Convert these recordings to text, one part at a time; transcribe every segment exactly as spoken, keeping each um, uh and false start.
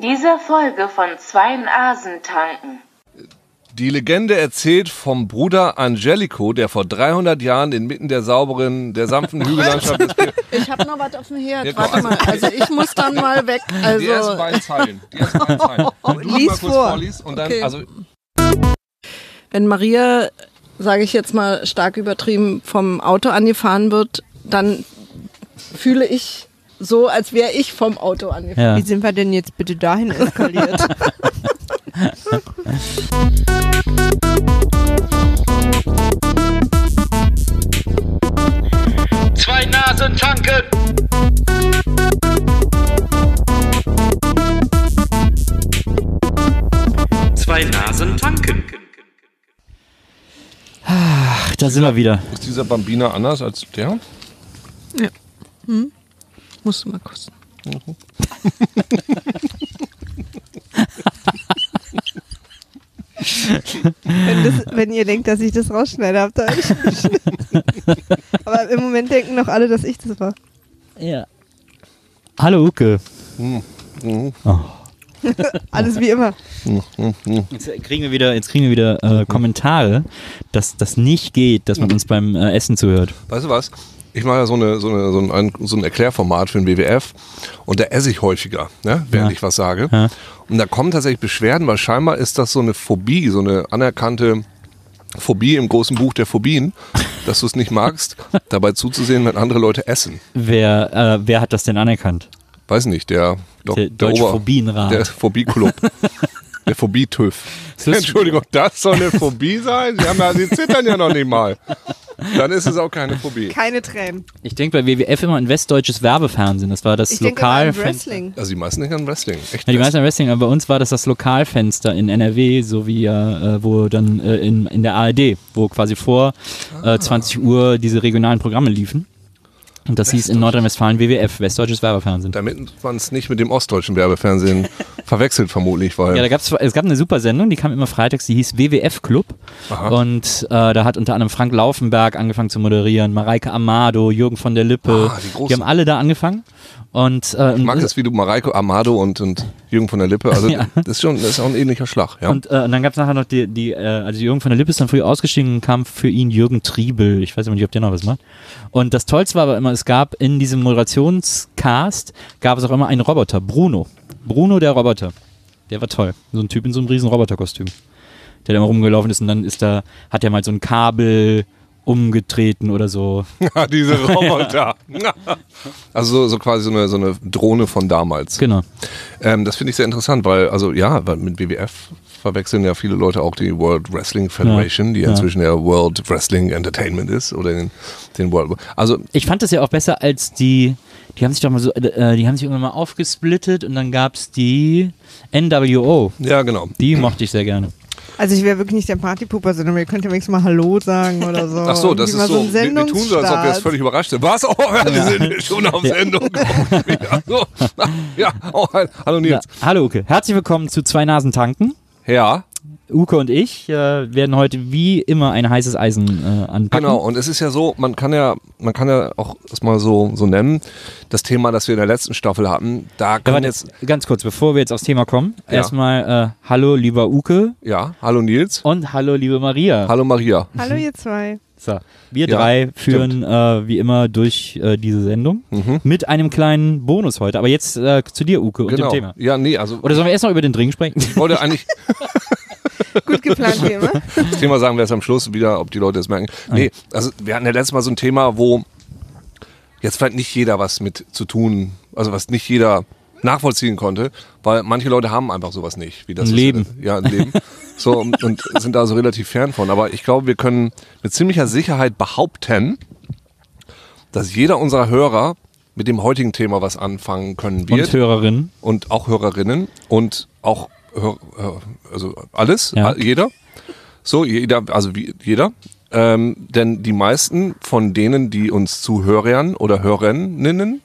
dieser Folge von Zwei Nasen tanken. Die Legende erzählt vom Bruder Angelico, der vor dreihundert Jahren inmitten der sauberen, der sanften Hügellandschaft des Bier... Ich habe noch was auf dem Herd, Ja, warte mal, also ich muss dann mal weg. Also Die ersten beiden Zeilen, die ersten beiden Zeilen. Und du Lies mal kurz vor. vorliest und dann, Okay. also... Wenn Maria, sage ich jetzt mal stark übertrieben, vom Auto angefahren wird, dann fühle ich so, als wäre ich vom Auto angefahren. Ja. Wie sind wir denn jetzt bitte dahin eskaliert? Zwei Nasen tanken. Zwei Nasen tanken. Ach, da sind wir wieder. Ist dieser Bambina anders als der? Ja. Hm? Musst du mal kosten. wenn, das, wenn ihr denkt, dass ich das rausschneide, habt ihr euch Aber im Moment denken noch alle, dass ich das war. Ja. Hallo Uke. Hm. Mhm. Oh. Alles wie immer. Jetzt kriegen wir wieder, jetzt kriegen wir wieder äh, Kommentare, dass das nicht geht, dass man uns beim äh, Essen zuhört. Weißt du was? Ich mache ja so, eine, so, eine, so, ein, so ein Erklärformat für den W W F und da esse ich häufiger, ne, während Ja. ich was sage. Ja. Und da kommen tatsächlich Beschwerden, weil scheinbar ist das so eine Phobie, so eine anerkannte Phobie im großen Buch der Phobien, dass du es nicht magst, dabei zuzusehen, wenn andere Leute essen. Wer, äh, wer hat das denn anerkannt? Weiß nicht, der, Dok- Der Deutsche Phobienrat. Der Phobie-Club. Der Phobie-TÜV. Das ist- Entschuldigung, das soll eine Phobie sein? Sie, haben ja, Sie zittern ja noch nicht mal. Dann ist es auch keine Phobie. Keine Tränen. Ich denke bei W W F immer an westdeutsches Werbefernsehen. Das war das Ich denke immer Lokal. an Wrestling. Also die meisten denken an Wrestling. Echt? Ja, die meisten an Wrestling, aber bei uns war das das Lokalfenster in N R W, so wie äh, wo dann äh, in, in der A R D, wo quasi vor äh, zwanzig Uhr diese regionalen Programme liefen. Und das hieß in Nordrhein-Westfalen W W F, Westdeutsches Werbefernsehen. Damit man es nicht mit dem ostdeutschen Werbefernsehen verwechselt, vermutlich, weil... Ja, da gab's, es gab eine super Sendung, die kam immer freitags, die hieß W W F Club. Aha. Und äh, da hat unter anderem Frank Laufenberg angefangen zu moderieren, Mareike Amado, Jürgen von der Lippe. Ah, die Großen. Die haben alle da angefangen. Und, äh, ich mag das, wie du Mareike Amado und, und Jürgen von der Lippe, also Ja. das ist schon, das ist auch ein ähnlicher Schlag, ja. Und, äh, und dann gab es nachher noch die, die äh, also Jürgen von der Lippe ist dann früh ausgestiegen und kam für ihn Jürgen Triebel. Ich weiß immer nicht, ob der noch was macht. Und das Tollste war aber immer, es gab in diesem Moderationscast, gab es auch immer einen Roboter, Bruno. Bruno der Roboter. Der war toll. So ein Typ in so einem riesen Roboterkostüm. Der da immer rumgelaufen ist und dann ist da, hat er mal so ein Kabel umgetreten oder so. Ja, diese Roboter. Also so, so quasi so eine, so eine Drohne von damals. Genau. Ähm, das finde ich sehr interessant, weil, also ja, weil mit W W F verwechseln ja viele Leute auch die World Wrestling Federation, Ja, die ja. inzwischen ja World Wrestling Entertainment ist, oder den, den World... Also, Ich fand das ja auch besser als die, die haben sich doch mal so, äh, die haben sich irgendwann mal aufgesplittet und dann gab es die N W O. ja, genau. Die mochte ich sehr gerne. Also ich wäre wirklich nicht der Partypooper, sondern ihr könnt ja wenigstens mal Hallo sagen oder so. Ach so, das Irgendwie ist mal so, ein wir, wir tun so, als ob wir jetzt völlig überrascht sind. Was? Oh, ja, wir sind schon auf Sendung. Ja, so. Ja, oh, hallo Ja, Nils. hallo Uke, herzlich willkommen zu Zwei Nasen tanken. Ja, Uke und ich äh, werden heute wie immer ein heißes Eisen äh, anpacken. genau. Und es ist ja so, man kann ja, man kann ja auch das mal so, so nennen, das Thema, das wir in der letzten Staffel hatten, da Ja, kann warte, jetzt, ganz kurz, bevor wir jetzt aufs Thema kommen, Ja. erstmal äh, hallo lieber Uke ja, hallo Nils, und hallo liebe Maria. hallo Maria. Hallo ihr zwei. So, wir Ja, drei führen äh, wie immer durch äh, diese Sendung Mhm. mit einem kleinen Bonus heute. Aber jetzt äh, zu dir, Uke, und Genau. dem Thema. Ja, nee, also Oder sollen wir erst noch über den Drink sprechen? ich wollte eigentlich, Gut geplant wie immer. das Thema sagen wir erst am Schluss wieder, ob die Leute es merken. Nee, also wir hatten ja letztes Mal so ein Thema, wo jetzt vielleicht nicht jeder was mit zu tun, also was nicht jeder nachvollziehen konnte, weil manche Leute haben einfach sowas nicht. Wie das Ein ist, Leben. Ja, ein Leben. So, und, und sind da so relativ fern von. Aber ich glaube, wir können mit ziemlicher Sicherheit behaupten, dass jeder unserer Hörer mit dem heutigen Thema was anfangen können wird. Und Hörerinnen. Und auch Hörerinnen und auch Hör, Hör- also alles, Ja. all- jeder. So, jeder, also wie, jeder. Ähm, denn die meisten von denen, die uns zuhören oder Hörerinnen,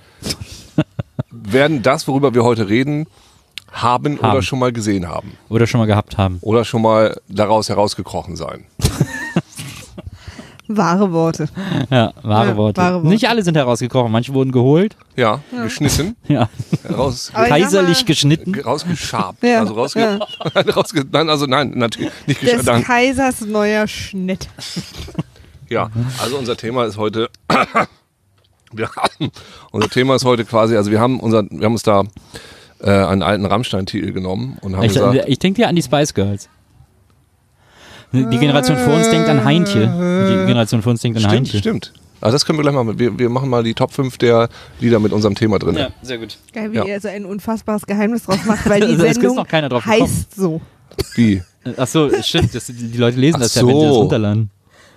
werden das, worüber wir heute reden, haben, Haben. oder schon mal gesehen haben. Oder schon mal gehabt haben. Oder schon mal daraus herausgekrochen sein. Wahre Worte. Ja, wahre, Ja, Worte. wahre Worte. Nicht alle sind herausgekrochen, manche wurden geholt. Ja, geschnitten, Ja. raus, Aber ich sag Kaiserlich mal- geschnitten. rausgeschabt. Ja, Also rausge ja. rausge nein, also nein, natürlich nicht Des geschabt. Kaisers neuer Schnitt. Ja, also unser Thema ist heute, wir haben, unser Thema ist heute quasi, also wir haben unser, wir haben uns da äh, einen alten Rammstein-Titel genommen und haben Ich, gesagt, ich denke dir an die Spice Girls. Die Generation vor uns denkt an Heintje. Die Generation vor uns denkt an stimmt, Heintje. stimmt. Also das können wir gleich machen. Wir, wir machen mal die Top fünf der Lieder mit unserem Thema drin. Ja, sehr gut. Geil, wie Ja. ihr so ein unfassbares Geheimnis draus macht, weil die Also, es ist Sendung noch keiner drauf gekommen. heißt so. Wie? Ach so, stimmt. Das, die Leute lesen Ach das ja, wenn sie das so. runterladen.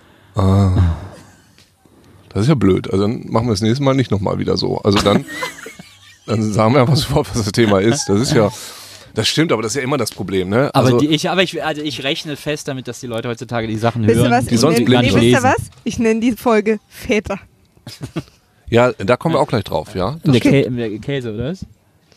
Das ist ja blöd. Also dann machen wir das nächste Mal nicht nochmal wieder so. Also dann, dann sagen wir einfach sofort, was das Thema ist. Das ist ja, das stimmt, aber das ist ja immer das Problem, ne? Aber, Also, die, ich, aber ich, also ich rechne fest damit, dass die Leute heutzutage die Sachen Wisst ihr hören, was? die Ich sonst nenn, blind nee, sind. wisst ihr was? Ich nenne die Folge Väter. ja, da kommen wir auch gleich drauf, ja. In der, Kä in der Käse, oder was?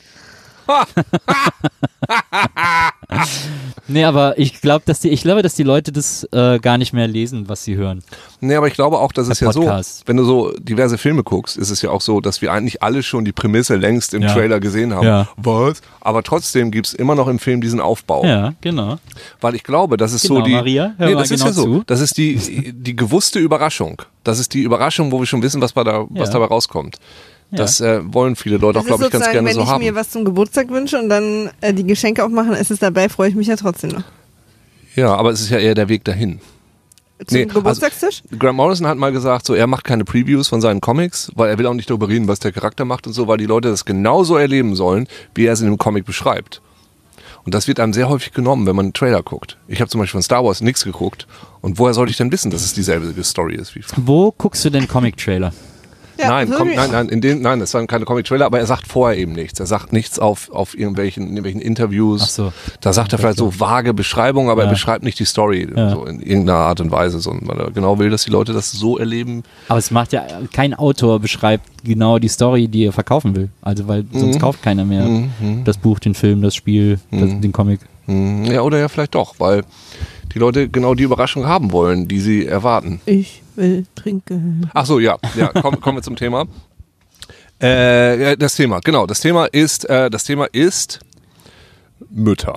Nee, aber ich glaube, dass die, ich glaube, dass die Leute das äh, gar nicht mehr lesen, was sie hören. Nee, aber ich glaube auch, dass es Der ja so, Podcast. wenn du so diverse Filme guckst, ist es ja auch so, dass wir eigentlich alle schon die Prämisse längst im Ja. Trailer gesehen haben. Ja. Was? Aber trotzdem gibt's immer noch im Film diesen Aufbau. Ja, genau. Weil ich glaube, das ist so Genau, die. Maria, hör nee, mal das ist genau ja so. zu. Das ist die, die gewusste Überraschung. Das ist die Überraschung, wo wir schon wissen, was, bei da, was Ja. dabei rauskommt. Ja. Das äh, wollen viele Leute auch, Das ist glaube ich, ganz sozusagen, gerne wenn so ich haben. mir was zum Geburtstag wünsche und dann äh, die Geschenke aufmachen, ist es dabei, freue ich mich ja trotzdem noch. Ja, aber es ist ja eher der Weg dahin. Zum Nee, Geburtstagstisch? Grant Morrison hat mal gesagt, so er macht keine Previews von seinen Comics, weil er will auch nicht darüber reden, was der Charakter macht und so, weil die Leute das genauso erleben sollen, wie er es in dem Comic beschreibt. Und das wird einem sehr häufig genommen, wenn man einen Trailer guckt. Ich habe zum Beispiel von Star Wars nichts geguckt. Und woher sollte ich denn wissen, dass es dieselbe Story ist? Wie Wo guckst du denn Comic-Trailer? Ja, nein, so komm, wie- nein, nein, in den, nein, es waren keine Comic-Trailer, aber er sagt vorher eben nichts. Er sagt nichts auf, auf irgendwelchen, irgendwelchen Interviews. Ach so. Da sagt er vielleicht so vage Beschreibungen, aber Ja. er beschreibt nicht die Story Ja. so in irgendeiner Art und Weise, sondern weil er genau will, dass die Leute das so erleben. Aber es macht ja, kein Autor beschreibt genau die Story, die er verkaufen will. Also, weil sonst kauft keiner mehr das Buch, den Film, das Spiel, das, den Comic. Hm, Ja, oder ja vielleicht doch, weil die Leute genau die Überraschung haben wollen, die sie erwarten. Ich will trinken. Ach so, ja, ja, komm, kommen wir zum Thema. Äh, ja, das Thema, genau, das Thema ist, äh, das Thema ist Mütter.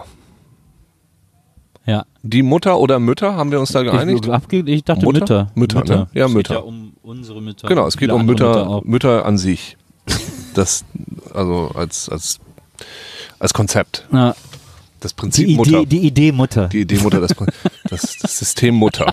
Ja. Die Mutter oder Mütter, haben wir uns da geeinigt? Ich, abge ich dachte Mutter? Mütter. Mütter, ne? Ja, es Mütter. geht ja um unsere Mütter. Genau, es geht Viele um andere Mütter, auch. Mütter an sich. Das, also als, als, als Konzept. Ja. Das Die, Prinzip Idee, Mutter. die Idee Mutter. Die Idee Mutter, das, das, das System Mutter.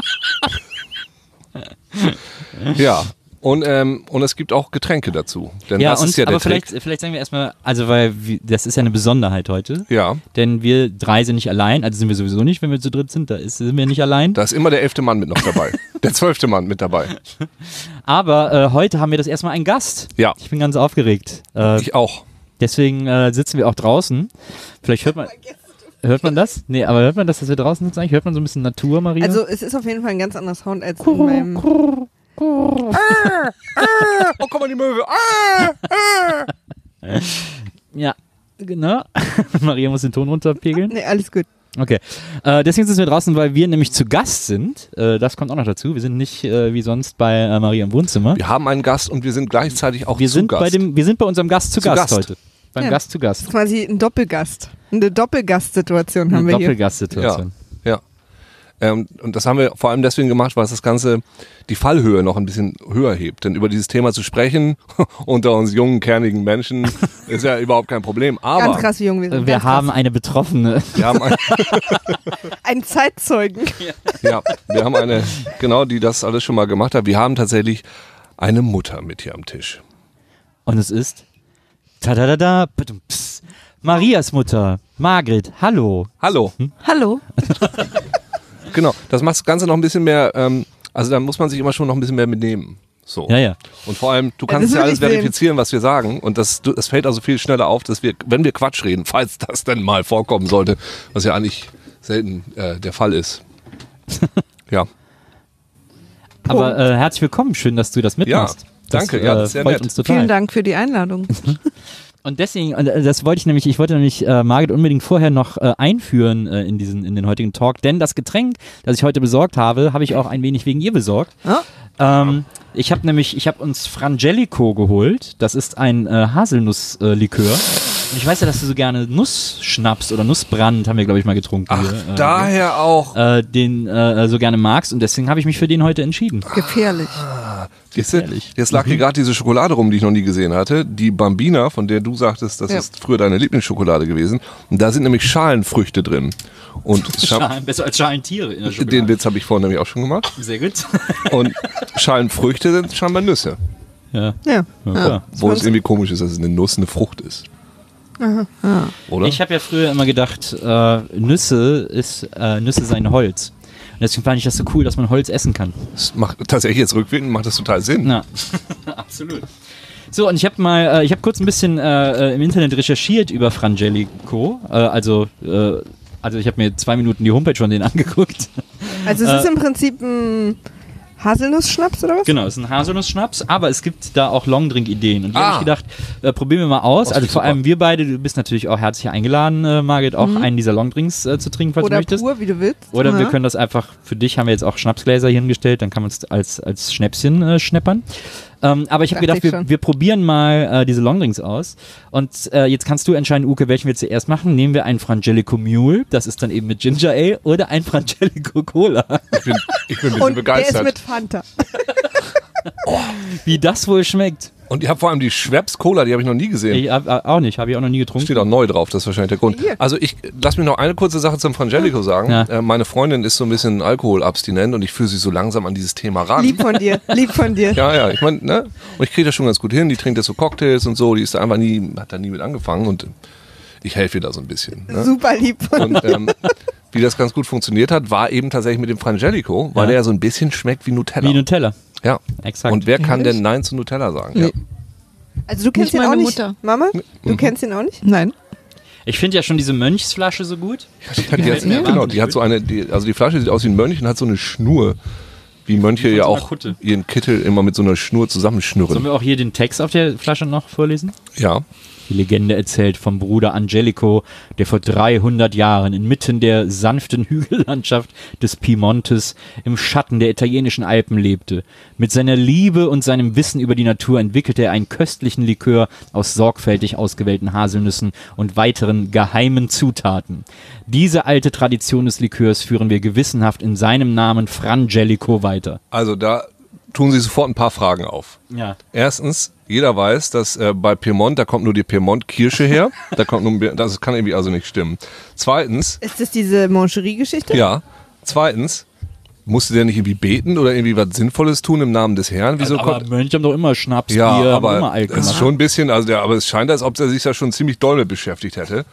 Ja. Und, ähm, und es gibt auch Getränke dazu. Denn Ja, das und, ist ja der aber vielleicht, Trick. vielleicht sagen wir erstmal, also weil wir, das ist ja eine Besonderheit heute. Ja, Denn wir drei sind nicht allein, also sind wir sowieso nicht, wenn wir zu dritt sind, da ist, sind wir nicht allein. da ist immer der elfte Mann mit noch dabei. Der zwölfte Mann mit dabei. Aber äh, heute haben wir das erstmal einen Gast. Ja, Ich bin ganz aufgeregt. Äh, ich auch. deswegen äh, sitzen wir auch draußen. Vielleicht hört man, hört man das? Nee, aber hört man das, dass wir draußen sitzen eigentlich? Hört man so ein bisschen Natur, Maria? Also es ist auf jeden Fall ein ganz anderer Sound als in meinem... Oh, komm mal die Möwe. Ah! ja, genau. Maria muss den Ton runterpegeln. Nee, alles gut. Okay. Äh, deswegen sind wir draußen, weil wir nämlich zu Gast sind. Äh, das kommt auch noch dazu. Wir sind nicht äh, wie sonst bei äh, Maria im Wohnzimmer. Wir haben einen Gast und wir sind gleichzeitig auch wir zu sind Gast. bei dem, wir sind bei unserem Gast zu, Zu Gast, Gast. heute. Beim Ja. Gast zu Gast. Quasi ein Doppelgast. Eine Doppelgastsituation haben Eine wir hier. Doppelgastsituation. Ja, ja. Ähm, und das haben wir vor allem deswegen gemacht, weil es das Ganze die Fallhöhe noch ein bisschen höher hebt. Denn über dieses Thema zu sprechen unter uns jungen, kernigen Menschen ist ja überhaupt kein Problem. Aber Ganz krass, wie jung wir sind. Äh, Wir Ganz haben krass. eine Betroffene. wir haben, ein, einen Zeitzeugen. ja, wir haben eine, genau, die das alles schon mal gemacht hat. Wir haben tatsächlich eine Mutter mit hier am Tisch. Und es ist tadadada, pss, Marias Mutter, Margret. Hallo. Hallo. Hallo. Genau, das macht das Ganze noch ein bisschen mehr, ähm, also da muss man sich immer schon noch ein bisschen mehr mitnehmen. So. Ja, ja. Und vor allem, du Ja, kannst das ja will alles ich sehen. verifizieren, was wir sagen. Und das, du- das fällt also viel schneller auf, dass wir, wenn wir Quatsch reden, falls das denn mal vorkommen sollte, was ja eigentlich selten äh, der Fall ist. Ja. Aber äh, herzlich willkommen. Schön, dass du das mitmachst. Ja, danke. Das, Ja, äh, das ist sehr freut nett. uns total. Vielen Dank für die Einladung. Und deswegen, und das wollte ich nämlich, ich wollte nämlich äh, Margit unbedingt vorher noch äh, einführen äh, in diesen, in den heutigen Talk, denn das Getränk, das ich heute besorgt habe, habe ich auch ein wenig wegen ihr besorgt. Ja. Ähm, ich habe nämlich, ich habe uns Frangelico geholt. Das ist ein äh, Haselnusslikör. Äh, Und ich weiß ja, dass du so gerne Nussschnaps oder Nussbrand, haben wir glaube ich mal getrunken. Ach, hier, äh, daher auch. äh, den äh, so gerne magst und deswegen habe ich mich für den heute entschieden. Gefährlich. Siehst du, jetzt lag hier gerade diese Schokolade rum, die ich noch nie gesehen hatte. Die Bambina, von der du sagtest, das Ja. ist früher deine Lieblingsschokolade gewesen. Und da sind nämlich Schalenfrüchte drin. Und Scha- Schalen, besser als Schalentiere in der Schokolade. den Witz habe ich vorhin nämlich auch schon gemacht. Sehr gut. Und Schalenfrüchte sind scheinbar Nüsse. Ja, Ja. ja, klar. Wo es irgendwie komisch ist, dass es eine Nuss eine Frucht ist. Oder? Ich habe ja früher immer gedacht, äh, Nüsse ist äh, Nüsse seien Holz. Und deswegen fand ich das so cool, dass man Holz essen kann. Das macht tatsächlich jetzt rückwirkend macht das total Sinn. Na, absolut. So, und ich habe mal, äh, ich habe kurz ein bisschen äh, im Internet recherchiert über Frangelico. Äh, also, äh, also ich habe mir zwei Minuten die Homepage von denen angeguckt. Also es Äh, ist im Prinzip ein Haselnuss-Schnaps oder was? Genau, es ist ein Haselnuss-Schnaps, aber es gibt da auch Longdrink-Ideen. Und die Ah. habe ich gedacht, äh, probieren wir mal aus. Das Also ist vor super. allem wir beide, du bist natürlich auch herzlich eingeladen, äh, Margit, auch einen dieser Longdrinks äh, zu trinken, falls du Oder möchtest. pur, wie du willst. Oder wir Ja. können das einfach, für dich haben wir jetzt auch Schnapsgläser hier hingestellt, dann kann man es als, als Schnäpschen äh, schneppern. Ähm, aber ich habe Dachte gedacht, ich wir, schon. wir probieren mal äh, diese Longdrinks aus. Und äh, jetzt kannst du entscheiden, Uke, welchen wir zuerst machen. Nehmen wir einen Frangelico Mule, das ist dann eben mit Ginger Ale, oder ein Frangelico Cola. Ich bin, ich bin ein bisschen Und der ist begeistert. mit Fanta. Wie das wohl schmeckt. Und ich habe vor allem die Schweppes Cola, die habe ich noch nie gesehen. Ich, hab, auch nicht, habe ich auch noch nie getrunken. Steht auch neu drauf, das ist wahrscheinlich der Grund. Hier. Also ich, lass mich noch eine kurze Sache zum Frangelico sagen. Ja. Äh, meine Freundin ist so ein bisschen alkoholabstinent und ich führe sie so langsam an dieses Thema ran. Lieb von dir, lieb von dir. Ja, ja, ich meine, ne? Und ich kriege das schon ganz gut hin. Die trinkt jetzt so Cocktails und so. Die ist da einfach nie, hat da nie mit angefangen und ich helfe ihr da so ein bisschen. Ne? Super lieb von Und ähm, wie das ganz gut funktioniert hat, war eben tatsächlich mit dem Frangelico, weil Ja. der ja so ein bisschen schmeckt wie Nutella. Wie Nutella. Ja. Exakt. Und wer kann Ehrlich? denn Nein zu Nutella sagen? Nee. Ja. Also du kennst Nicht ihn auch meine nicht, Mutter. Mama? Mhm. Du kennst ihn auch nicht? Nein. Ich finde ja schon diese Mönchsflasche so gut. Die hat, die hat, mir genau, wahnsinnig die hat so eine, die, also die Flasche sieht aus wie ein Mönch und hat so eine Schnur. Wie Mönche Wie von ja so einer auch Kutte. ihren Kittel immer mit so einer Schnur Sollen zusammenschnürren. wir auch hier den Text auf der Flasche noch vorlesen? Ja. Die Legende erzählt vom Bruder Angelico, der vor dreihundert Jahren inmitten der sanften Hügellandschaft des Piemontes im Schatten der italienischen Alpen lebte. Mit seiner Liebe und seinem Wissen über die Natur entwickelte er einen köstlichen Likör aus sorgfältig ausgewählten Haselnüssen und weiteren geheimen Zutaten. Diese alte Tradition des Likörs führen wir gewissenhaft in seinem Namen Frangelico weiter. Also da tun sich sofort ein paar Fragen auf. Ja. Erstens, jeder weiß, dass äh, bei Piemont, da kommt nur die Piemont-Kirsche her. Da kommt nur, das kann irgendwie also nicht stimmen. Zweitens, Ist das diese Mancherie-Geschichte? ja, zweitens, musste der nicht irgendwie beten oder irgendwie was Sinnvolles tun im Namen des Herrn? Wieso aber kommt, Mönche haben doch immer Schnaps, ja, Bier, haben aber immer Alkohol. es ist schon ein bisschen, also der, aber es scheint, als ob er sich da schon ziemlich doll mit beschäftigt hätte.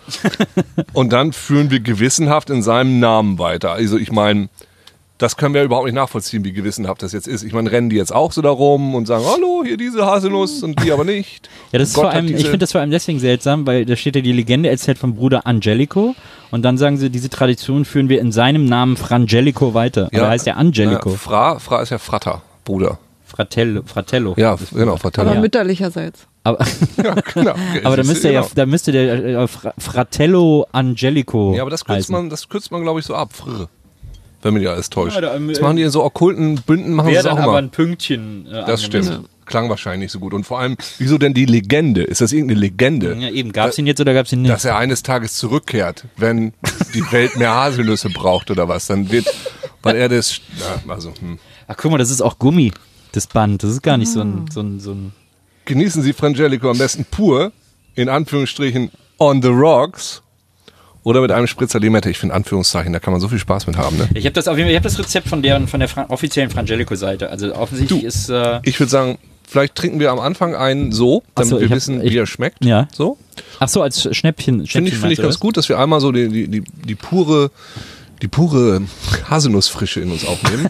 Und dann führen wir gewissenhaft in seinem Namen weiter. Also ich meine, das können wir überhaupt nicht nachvollziehen, wie gewissenhaft das jetzt ist. Ich meine, rennen die jetzt auch so da rum und sagen, hallo, hier diese Haselnuss und die aber nicht. Ja, das ist Gott vor hat allem, ich diese- finde das vor allem deswegen seltsam, weil da steht ja die Legende erzählt vom Bruder Angelico und dann sagen sie, diese Tradition führen wir in seinem Namen Frangelico weiter. Aber er heißt ja Angelico. Ja, Fra, Fra ist ja Frater, Bruder. Fratello. Fratello. Ja, genau, Fratello. Aber Ja. mütterlicherseits. Aber, Ja, genau. aber da müsste ja, genau. da müsste der äh, Fra- Fratello Angelico Ja, aber das kürzt heißen. man, das kürzt man, glaube ich, so ab. Frr. Wenn mich nicht alles täuscht. Ja, da, ähm, das machen die in so okkulten Bünden, machen sie Wäre das auch dann aber immer. ein Pünktchen. Äh, Das angemessen. stimmt. Klang wahrscheinlich nicht so gut. Und vor allem, wieso denn die Legende? Ist das irgendeine Legende? Ja, eben. Gab es ihn jetzt oder gab es ihn nicht? Dass er eines Tages zurückkehrt, wenn die Welt mehr Haselnüsse braucht oder was. Dann wird, weil er das, ja, also, hm. Ach, guck mal, das ist auch Gummi, das Band. Das ist gar nicht so ein, so ein, so ein Genießen Sie Frangelico am besten pur, in Anführungsstrichen on the rocks, oder mit einem Spritzer Limette. Ich finde Anführungszeichen, da kann man so viel Spaß mit haben. Ne? Ich habe das auf jeden Fall, ich habe das Rezept von deren, von der Fra offiziellen Frangelico-Seite. Also offensichtlich Du. ist, äh, Ich würde sagen, vielleicht trinken wir am Anfang einen so, Ach damit so, wir ich hab- wissen, ich- wie er schmeckt. ja. So. ach so, als Schnäppchen. Schnäppchen Finde ich, finde meinst ich du ganz das? gut, dass wir einmal so die, die, die, die pure, die pure Haselnussfrische in uns aufnehmen.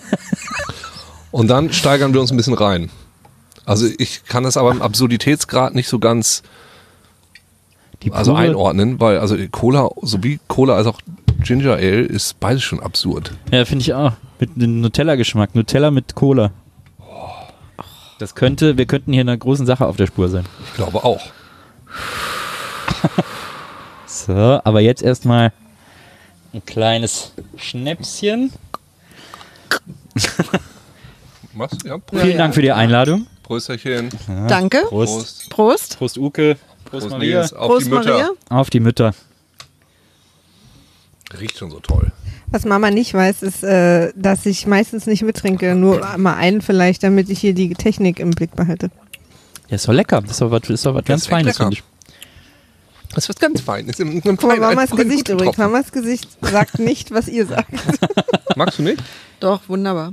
Und dann steigern wir uns ein bisschen rein. Also ich kann das aber im Absurditätsgrad nicht so ganz Die also pure- einordnen, weil also Cola, sowie Cola als auch Ginger Ale ist beides schon absurd. Ja, finde ich auch. Mit einem Nutella-Geschmack. Nutella mit Cola. Das könnte, wir könnten hier einer großen Sache auf der Spur sein. Ich glaube auch. So, aber jetzt erstmal ein kleines Schnäpschen. Was? Ja, Prost. Vielen Dank für die Einladung. Prösterchen. Danke. Prost. Prost. Prost Uke. Prost, Prost, Maria. Nils. Auf Prost, die Mütter. Maria. Auf die Mütter. Riecht schon so toll. Was Mama nicht weiß, ist, äh, dass ich meistens nicht mittrinke, nur mal einen vielleicht, damit ich hier die Technik im Blick behalte. Ja, ist doch lecker. Das ist doch was, ist doch was ganz schmeckt Feines, lecker. finde ich. Das ist was ganz Feines. Ein, ein Guck mal, fein- Mamas ein- ein Gesicht guter übrigens. Tropfen. Mamas Gesicht sagt nicht, was ihr sagt. Magst du nicht? Doch, wunderbar.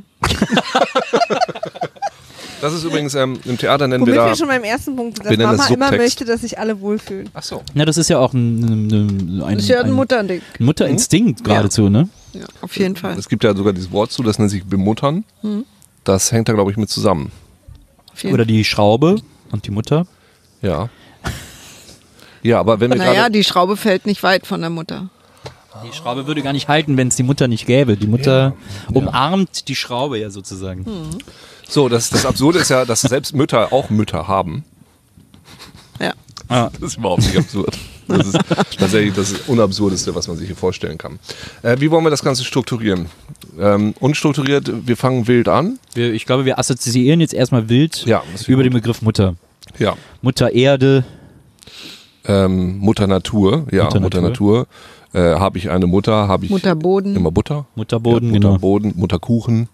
Das ist übrigens ähm, im Theater nennen Womit wir wir da. schon beim ersten Punkt sind, wir dass nennen Mama das immer Subtext. möchte, dass sich alle wohlfühlen. Ach so. Ja, das ist ja auch ein, ein, ein, Das ist ja ein ein Mutterding. Mutterinstinkt geradezu, ne? Ja, auf jeden Fall. Es gibt ja sogar dieses Wort zu, das nennt sich bemuttern. Das hängt da, glaube ich, mit zusammen. Auf jeden Oder die Schraube und die Mutter. Ja. Ja, aber wenn wir Naja, gerade. die Schraube fällt nicht weit von der Mutter. Die Schraube würde gar nicht halten, wenn es die Mutter nicht gäbe. Die Mutter umarmt die Schraube ja sozusagen. So, das, das Absurde ist ja, dass selbst Mütter auch Mütter haben. Ja. Ah. Das ist überhaupt nicht absurd. Das ist tatsächlich das Unabsurdeste, was man sich hier vorstellen kann. Äh, wie wollen wir das Ganze strukturieren? Ähm, unstrukturiert, wir fangen wild an. Wir, ich glaube, wir assoziieren jetzt erstmal wild Ja, das ist über gut. den Begriff Mutter. Ja. Mutter Erde. Ähm, Mutter Natur, ja, Mutter Mutter Natur. Natur. Äh, habe ich eine Mutter, habe ich Mutterboden. immer Butter. Mutterboden, ja, genau. Mutterboden, Mutterkuchen.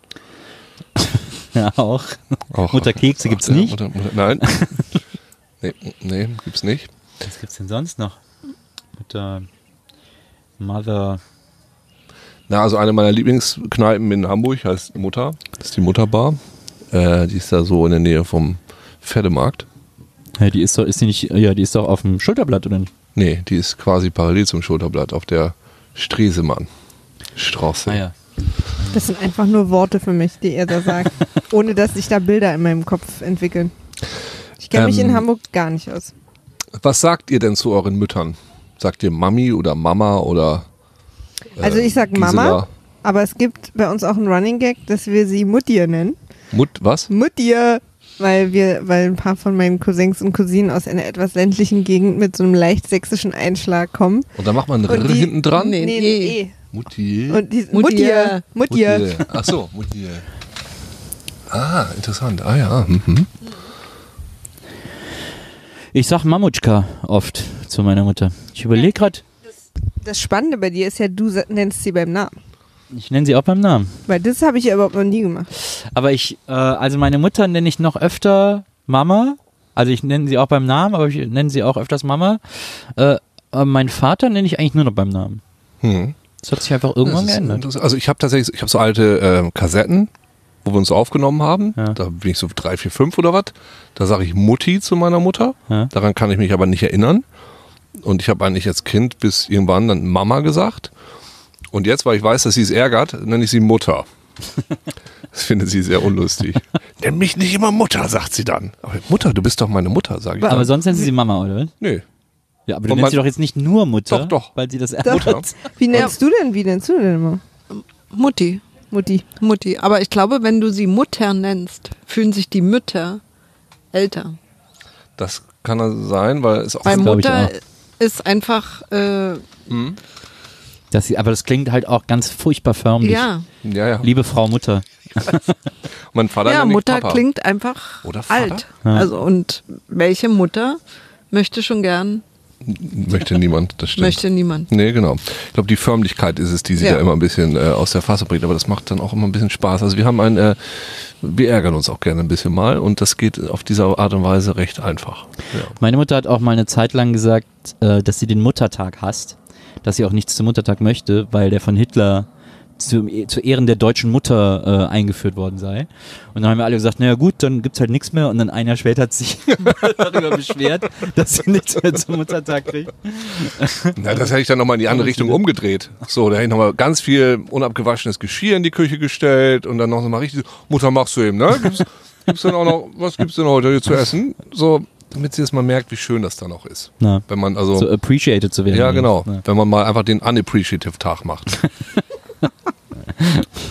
Ja, auch. Auch, Mutterkekse gibt's ja, nicht? Mutter, Mutter, nein. nee, nee, gibt's nicht. Was gibt's denn sonst noch? Mutter, Mother. Na, also eine meiner Lieblingskneipen in Hamburg heißt Mutter. Das ist die Mutterbar. Äh, die ist da so in der Nähe vom Pferdemarkt. Ja, die ist doch, ist die nicht, ja, die ist doch auf dem Schulterblatt, oder nicht? Nee, die ist quasi parallel zum Schulterblatt auf der Stresemann Straße. Ah ja. Das sind einfach nur Worte für mich, die er da sagt, ohne dass sich da Bilder in meinem Kopf entwickeln. Ich kenne mich Ähm, in Hamburg gar nicht aus. Was sagt ihr denn zu euren Müttern? Sagt ihr Mami oder Mama oder äh, Also ich sag Gisela? Mama, aber es gibt bei uns auch einen Running Gag, dass wir sie Muttier nennen. Mut, was? Muttier, weil wir, weil ein paar von meinen Cousins und Cousinen aus einer etwas ländlichen Gegend mit so einem leicht sächsischen Einschlag kommen. Und da macht man ein Und R die- hinten dran? Nee. Nee, nee, eh. Mutti. Und die, Muttier. Muttier. Muttier. Ach so, Mutti. Ah, interessant. Ah ja. Mhm. Ich sag Mamutschka oft zu meiner Mutter. Ich überlege gerade, Das Spannende bei dir ist ja, du sa- nennst sie beim Namen. ich nenne sie auch beim Namen. Weil das habe ich ja überhaupt noch nie gemacht. Aber ich, äh, also meine Mutter nenne ich noch öfter Mama. Also ich nenne sie auch beim Namen, aber ich nenne sie auch öfters Mama. Äh, aber meinen Vater nenne ich eigentlich nur noch beim Namen. Hm. Das hat sich einfach irgendwann Das ist geändert. interessant. Also ich habe tatsächlich, ich habe so alte äh, Kassetten, wo wir uns so aufgenommen haben. Ja. Da bin ich so drei, vier, fünf oder was. Da sage ich Mutti zu meiner Mutter. Ja. Daran kann ich mich aber nicht erinnern. Und ich habe eigentlich als Kind bis irgendwann dann Mama gesagt. Und jetzt, weil ich weiß, dass sie es ärgert, nenne ich sie Mutter. Das findet sie sehr unlustig. Nenn mich nicht immer Mutter, sagt sie dann. Aber Mutter, du bist doch meine Mutter, sage ich Aber dann. sonst nennen sie sie Mama, oder? Nö. Ja, aber du Und nennst sie mein- doch jetzt nicht nur Mutter. Doch, doch. Weil sie das Mutter. Wie nennst du denn, wie nennst du denn immer? Mutti. Mutti. Mutti. Aber ich glaube, wenn du sie Mutter nennst, fühlen sich die Mütter älter. Das kann also sein, weil es auch Weil glaub ich Mutter auch. ist einfach, äh, Das, aber das klingt halt auch ganz furchtbar förmlich. ja. ja, ja. Liebe Frau Mutter. Mein Vater Ja, nennt mich Mutter Papa. klingt einfach Oder Vater? alt. Also und welche Mutter möchte schon gern, Möchte niemand, das stimmt. möchte niemand. Nee, genau. Ich glaube, die Förmlichkeit ist es, die sie Ja. da immer ein bisschen äh, aus der Fassung bringt. Aber das macht dann auch immer ein bisschen Spaß. Also wir haben ein, äh, wir ärgern uns auch gerne ein bisschen mal und das geht auf diese Art und Weise recht einfach. Ja. Meine Mutter hat auch mal eine Zeit lang gesagt, äh, dass sie den Muttertag hasst. Dass sie auch nichts zum Muttertag möchte, weil der von Hitler zu, zu Ehren der deutschen Mutter äh, eingeführt worden sei. Und dann haben wir alle gesagt, naja gut, dann gibt's halt nichts mehr. Und dann ein Jahr später hat sich darüber beschwert, dass sie nichts mehr zum Muttertag kriegt. Na, das hätte ich dann nochmal in die andere Richtung umgedreht. So, da hätte ich nochmal ganz viel unabgewaschenes Geschirr in die Küche gestellt und dann noch mal richtig, Mutter, machst du eben, ne? Gibt's, gibt's denn auch noch, was gibt's denn heute hier zu essen? So, damit sie jetzt mal merkt, wie schön das dann auch ist. Na, Wenn man also, so appreciated zu werden. ja genau, Ja. wenn man mal einfach den Unappreciative Tag macht.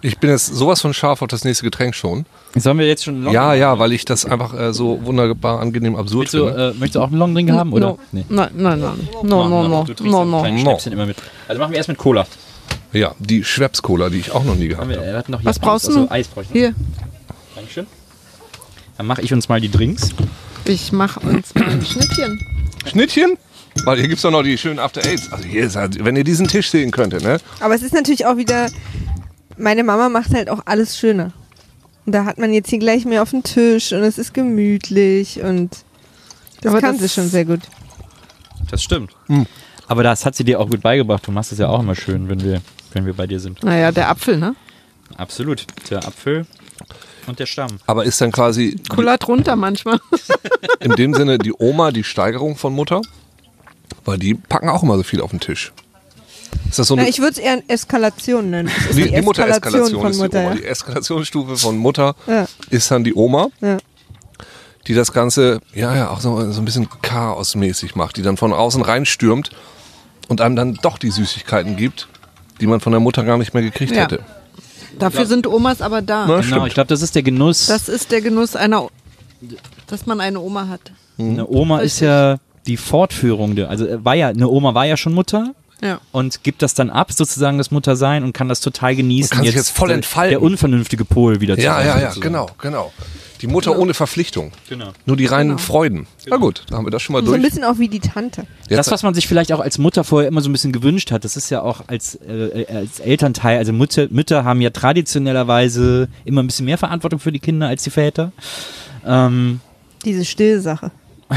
Ich bin jetzt sowas von scharf auf das nächste Getränk schon. Sollen wir jetzt schon einen Long Ja, ja, weil ich das einfach äh, so wunderbar angenehm absurd Willst du, finde. äh, möchtest du auch einen Longdrink haben? Oder? No. Nee. Nein, nein, nein. No, no, no. Du trinkst No, ein no. kleines No. Schnäpschen immer mit. Also machen wir erst mit Cola. Ja, die Schweppes-Cola, die ich auch noch nie Haben gehabt wir, habe. wir hatten noch Was hier brauchst also du? Eis brauche ich noch. Hier, Dankeschön. Dann mache ich uns mal die Drinks. ich mach uns mal ein Schnittchen. Schnittchen? Weil hier gibt's doch noch die schönen After Eights. Also hier ist halt, wenn ihr diesen Tisch sehen könntet, ne? Aber es ist natürlich auch wieder, meine Mama macht halt auch alles schöner. Und da hat man jetzt hier gleich mehr auf dem Tisch und es ist gemütlich und das Aber kann das- sie schon sehr gut. Das stimmt. Aber das hat sie dir auch gut beigebracht. Du machst es ja auch immer schön, wenn wir, wenn wir bei dir sind. Naja, der Apfel, ne? Absolut. Der Apfel und der Stamm. Aber ist dann quasi Kullert runter manchmal. in dem Sinne die Oma die Steigerung von Mutter? Weil die packen auch immer so viel auf den Tisch. Ist das so Na, eine, ich würde es eher Eskalation nennen. Es ist die, die Mutter-Eskalation von ist die Mutter. Oma. Die Eskalationsstufe von Mutter Ja. ist dann die Oma, Ja. die das Ganze, ja, ja, auch so, so ein bisschen chaosmäßig macht, die dann von außen reinstürmt und einem dann doch die Süßigkeiten gibt, die man von der Mutter gar nicht mehr gekriegt Ja. hätte. Dafür sind Omas aber da. Na, Genau, stimmt. ich glaube, das ist der Genuss. Das ist der Genuss einer, dass man eine Oma hat. Eine Oma ist ja die Fortführung der, also äh, war ja, eine Oma war ja schon Mutter Ja. und gibt das dann ab, sozusagen das Muttersein und kann das total genießen. Und kann sich jetzt voll der, entfalten. Der unvernünftige Pol wieder zu Ja, sein, ja, ja, sozusagen. genau, genau. Die Mutter ohne Verpflichtung. Genau. Nur die reinen Freuden. Na gut, dann haben wir das schon mal So ein durch. bisschen auch wie die Tante. Jetzt- Das, was man sich vielleicht auch als Mutter vorher immer so ein bisschen gewünscht hat, das ist ja auch als, äh, als Elternteil, also Mutter, Mütter haben ja traditionellerweise immer ein bisschen mehr Verantwortung für die Kinder als die Väter. Ähm, Diese Stillsache.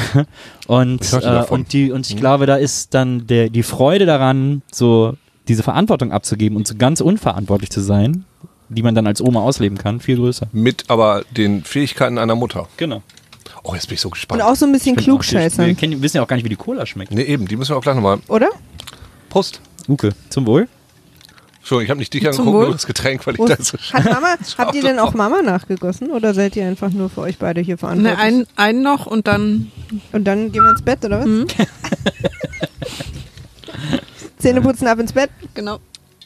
und, Ich hörte äh, davon. und, die, und ich glaube, da ist dann der, die Freude daran, so diese Verantwortung abzugeben und so ganz unverantwortlich zu sein, die man dann als Oma ausleben kann, viel größer. Mit aber den Fähigkeiten einer Mutter. Genau. Oh, jetzt bin ich so Und gespannt. auch so ein bisschen Wir klugscheißern, kennen, wissen ja auch gar nicht, wie die Cola schmeckt. Nee, eben, die müssen wir auch gleich nochmal. oder? Prost. Uke, zum Wohl. Entschuldigung, ich habe nicht dich Zum angeguckt, Wohl. nur das Getränk, weil ich Prost. da so Hat Mama, scharf habt ihr denn auch drauf. Mama nachgegossen oder seid ihr einfach nur für euch beide hier Ne, verantwortlich? einen, einen noch und dann. Und dann gehen wir ins Bett, oder was? Mhm. Zähne putzen, ab ins Bett. Genau.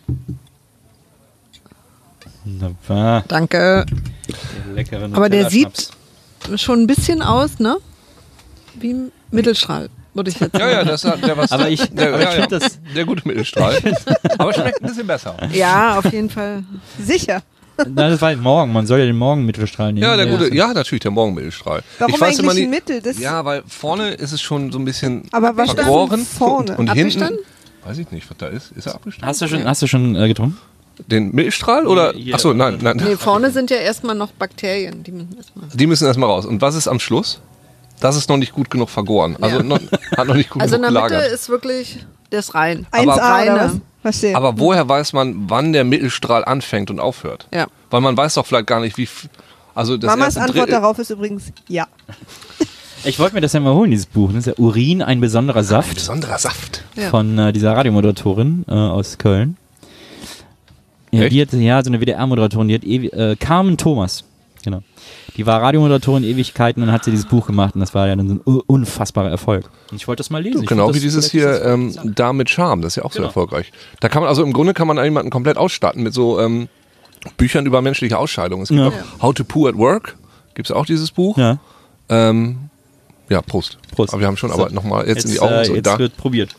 Wunderbar. Danke. Leckeren Aber der Nutella-Schnaps. sieht schon ein bisschen aus, ne? Wie ein Mittelstrahl, würde ich jetzt Ja, sagen. ja, das hat der was. Aber ich- der, aber ich ja, find ja, das- der gute Mittelstrahl. Aber schmeckt ein bisschen besser. Ja, auf jeden Fall. Sicher. Nein, das war morgen. Man soll ja den Morgenmittelstrahl nehmen. Ja, der Ja. gute, ja, natürlich der Morgenmittelstrahl. Warum ich weiß eigentlich immer ein nie, Mittel? Das Ja, weil vorne ist es schon so ein bisschen Aber was stand vergoren vorne? und, und hinten. Abgestanden? Weiß ich nicht, was da ist. Ist er abgestanden? Hast du schon, hast du schon äh, getrunken? Den Mittelstrahl oder? Hier, Achso, nein, nein. Nee, vorne sind ja erstmal noch Bakterien. Die müssen erstmal. Die müssen erstmal raus. Und was ist am Schluss? Das ist noch nicht gut genug vergoren. Also Ja. noch, hat noch nicht gut Also in genug der Mitte gelagert. ist wirklich das rein. eins A oder reine. was? Verstehe. Aber woher weiß man, wann der Mittelstrahl anfängt und aufhört? Ja. Weil man weiß doch vielleicht gar nicht, wie. f- Also das Mamas erste Antwort Drittel- darauf ist übrigens ja. Ich wollte mir das ja mal holen, dieses Buch. Das ist ja Urin, ein besonderer Ein Saft besonderer Saft. Ja. von äh, dieser Radiomoderatorin äh, aus Köln. Ja, Echt? die hat, ja, so eine W D R-Moderatorin, die hat ewig, äh, Carmen Thomas, genau. Die war Radiomoderatorin Ewigkeiten und dann hat sie dieses Buch gemacht und das war ja dann so ein u- unfassbarer Erfolg. Und ich wollte das mal lesen. Ich Genau fand wie das dieses vielleicht hier ist das ähm, da mit Charme, das ist ja auch so Genau. erfolgreich. Da kann man also im Grunde kann man jemanden komplett ausstatten mit so ähm, Büchern über menschliche Ausscheidungen. Es gibt Ja. auch How to Poo at Work, gibt es auch dieses Buch. Ja, Ähm, ja, Prost. Prost. Aber wir haben schon, So. aber nochmal jetzt, jetzt, in die Augen. äh, so, jetzt da. wird probiert.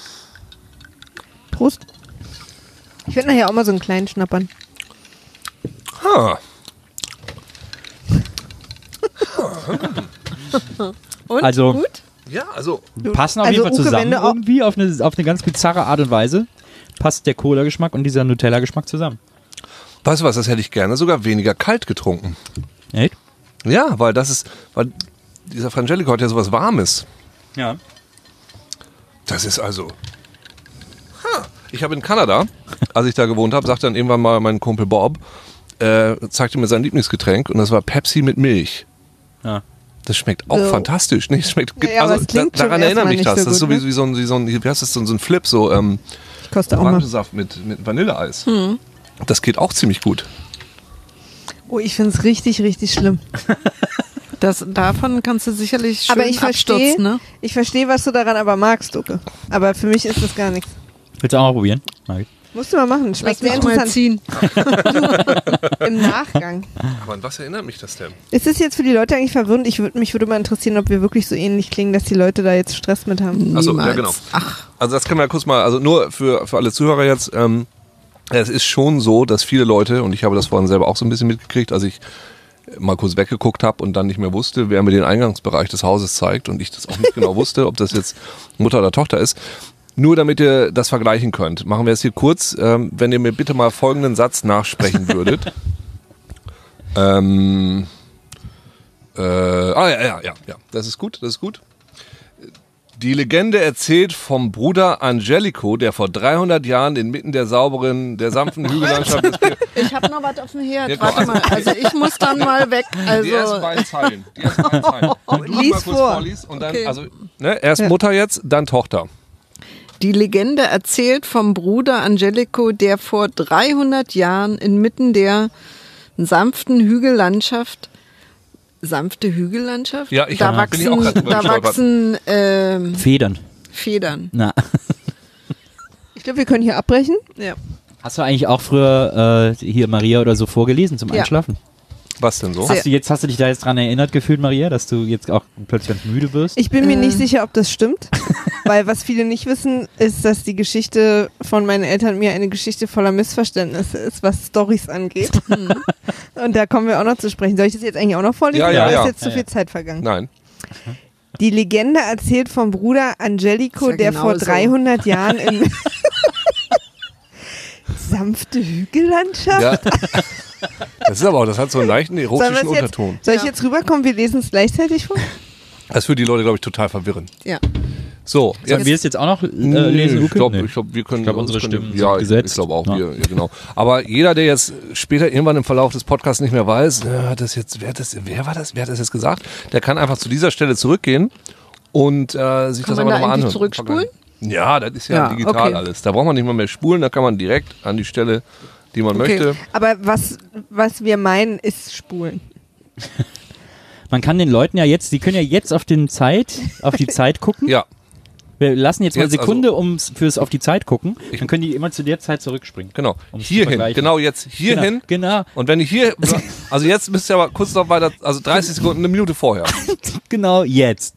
Prost. Ich werde nachher auch mal so einen kleinen schnappern. Ha. Und? Also- Gut? Ja, also Passen auf Also, jeden Fall Uke, zusammen wenn du auch- irgendwie auf eine, auf eine ganz bizarre Art und Weise. Passt der Cola-Geschmack und dieser Nutella-Geschmack zusammen. weißt du was, das hätte ich gerne sogar weniger kalt getrunken. Echt? Ja, weil das ist, weil dieser Frangelico hat ja sowas Warmes. Ja. Das ist also. Ha. Ich habe in Kanada, als ich da gewohnt habe, sagte dann irgendwann mal mein Kumpel Bob, äh, zeigte mir sein Lieblingsgetränk und das war Pepsi mit Milch. Ja. Das schmeckt auch So. fantastisch. Nee, es schmeckt, Ja, aber also, es klingt da, daran schon erinnert erstmal mich nicht das. so das ist so gut, wie, ne? wie, so ein, wie, so ein, wie heißt das, so ein, so ein Flip, so ähm, Ich koste auch mal. Orangensaft mit, mit Vanilleeis. Das geht auch ziemlich gut. Oh, ich finde es richtig, richtig schlimm. Das, davon kannst du sicherlich schön Aber ich verstehe, abstürzen, ne? ich verstehe, was du daran aber magst, Uke. Aber für mich ist das gar nichts. Willst du auch mal probieren? Margit? Musst du mal machen. Schmeckt sehr Lass mich mal interessant. ziehen. Im Nachgang. Aber an was erinnert mich das denn? Ist es jetzt für die Leute eigentlich verwirrend? Ich würd, mich würde mal interessieren, ob wir wirklich so ähnlich klingen, dass die Leute da jetzt Stress mit haben. Achso, ja Niemals. genau. Ach, Also das können wir kurz mal, also nur für, für alle Zuhörer jetzt, ähm, es ist schon so, dass viele Leute, und ich habe das vorhin selber auch so ein bisschen mitgekriegt, als ich mal kurz weggeguckt habe und dann nicht mehr wusste, wer mir den Eingangsbereich des Hauses zeigt und ich das auch nicht genau wusste, ob das jetzt Mutter oder Tochter ist. Nur damit ihr das vergleichen könnt, machen wir es hier kurz, ähm, wenn ihr mir bitte mal folgenden Satz nachsprechen würdet. ähm, äh, ah ja, ja, ja, ja, das ist gut, das ist gut. Die Legende erzählt vom Bruder Angelico, der vor dreihundert Jahren inmitten der sauberen, der sanften Hügellandschaft des Ge- ich habe noch was auf dem Herd. Ja, komm, Warte mal, also ich muss dann mal weg. Die ersten Also beiden Zeilen. Die ersten beiden Zeilen. Wenn du Lies mal kurz vor. vorliest und dann, Okay. also, ne, erst Mutter jetzt, dann Tochter. die Legende erzählt vom Bruder Angelico, der vor dreihundert Jahren inmitten der sanften Hügellandschaft sanfte Hügellandschaft? Ja, ich da hab- bin ich auch wachsen, grad drüber da gestolpert. wachsen ähm, Federn. Federn. Na. Ich glaube, wir können hier abbrechen. Ja. Hast du eigentlich auch früher äh, hier Maria oder so vorgelesen zum Ja. Einschlafen? Was denn so? Sehr. Hast du jetzt hast du dich da jetzt dran erinnert gefühlt, Maria, dass du jetzt auch plötzlich ganz müde wirst? Ich bin mir Äh. nicht sicher, ob das stimmt. Weil was viele nicht wissen, ist, dass die Geschichte von meinen Eltern und mir eine Geschichte voller Missverständnisse ist, was Storys angeht. Und da kommen wir auch noch zu sprechen. Soll ich das jetzt eigentlich auch noch vorlesen? Ja, ja, oder ja. ist jetzt zu Ja, viel ja. Zeit vergangen? Nein. Die Legende erzählt vom Bruder Angelico, Ist ja der genau vor so. dreihundert Jahren in sanfte Hügellandschaft. Ja. Das ist aber auch, das hat so einen leichten Sollen erotischen wir es jetzt, Unterton. soll ich Ja. jetzt rüberkommen? Wir lesen es gleichzeitig vor. Das würde die Leute, glaube ich, total verwirren. Ja. So, Sollen wir es jetzt auch noch äh, Nee, lesen? ich Uke? glaube, Nee. ich glaub, wir können Ich glaub, uns unsere können, Stimmen ja, sind ich, gesetzt. ich glaube auch, Ja. wir, ja, genau. Aber jeder, der jetzt später irgendwann im Verlauf des Podcasts nicht mehr weiß, äh, hat das jetzt, wer, hat das, wer war das, wer hat das jetzt gesagt, der kann einfach zu dieser Stelle zurückgehen und äh, sich Kann das man aber da nochmal eigentlich anhören. zurückspulen? Ja, das ist ja, Ja, digital okay. alles. Da braucht man nicht mal mehr spulen, da kann man direkt an die Stelle, die man Okay. möchte. Aber was, was wir meinen, ist Spulen. Man kann den Leuten ja jetzt, die können ja jetzt auf den Zeit, auf die Zeit gucken. Ja, Wir lassen jetzt mal eine Jetzt also- Sekunde ums fürs auf die Zeit gucken. Dann können die immer zu der Zeit zurückspringen. genau. Um es zu Hierhin, vergleichen. genau jetzt hierhin. Genau, Und wenn ich hier, also jetzt müsst ihr aber kurz noch weiter, also dreißig Sekunden, eine Minute vorher. genau jetzt.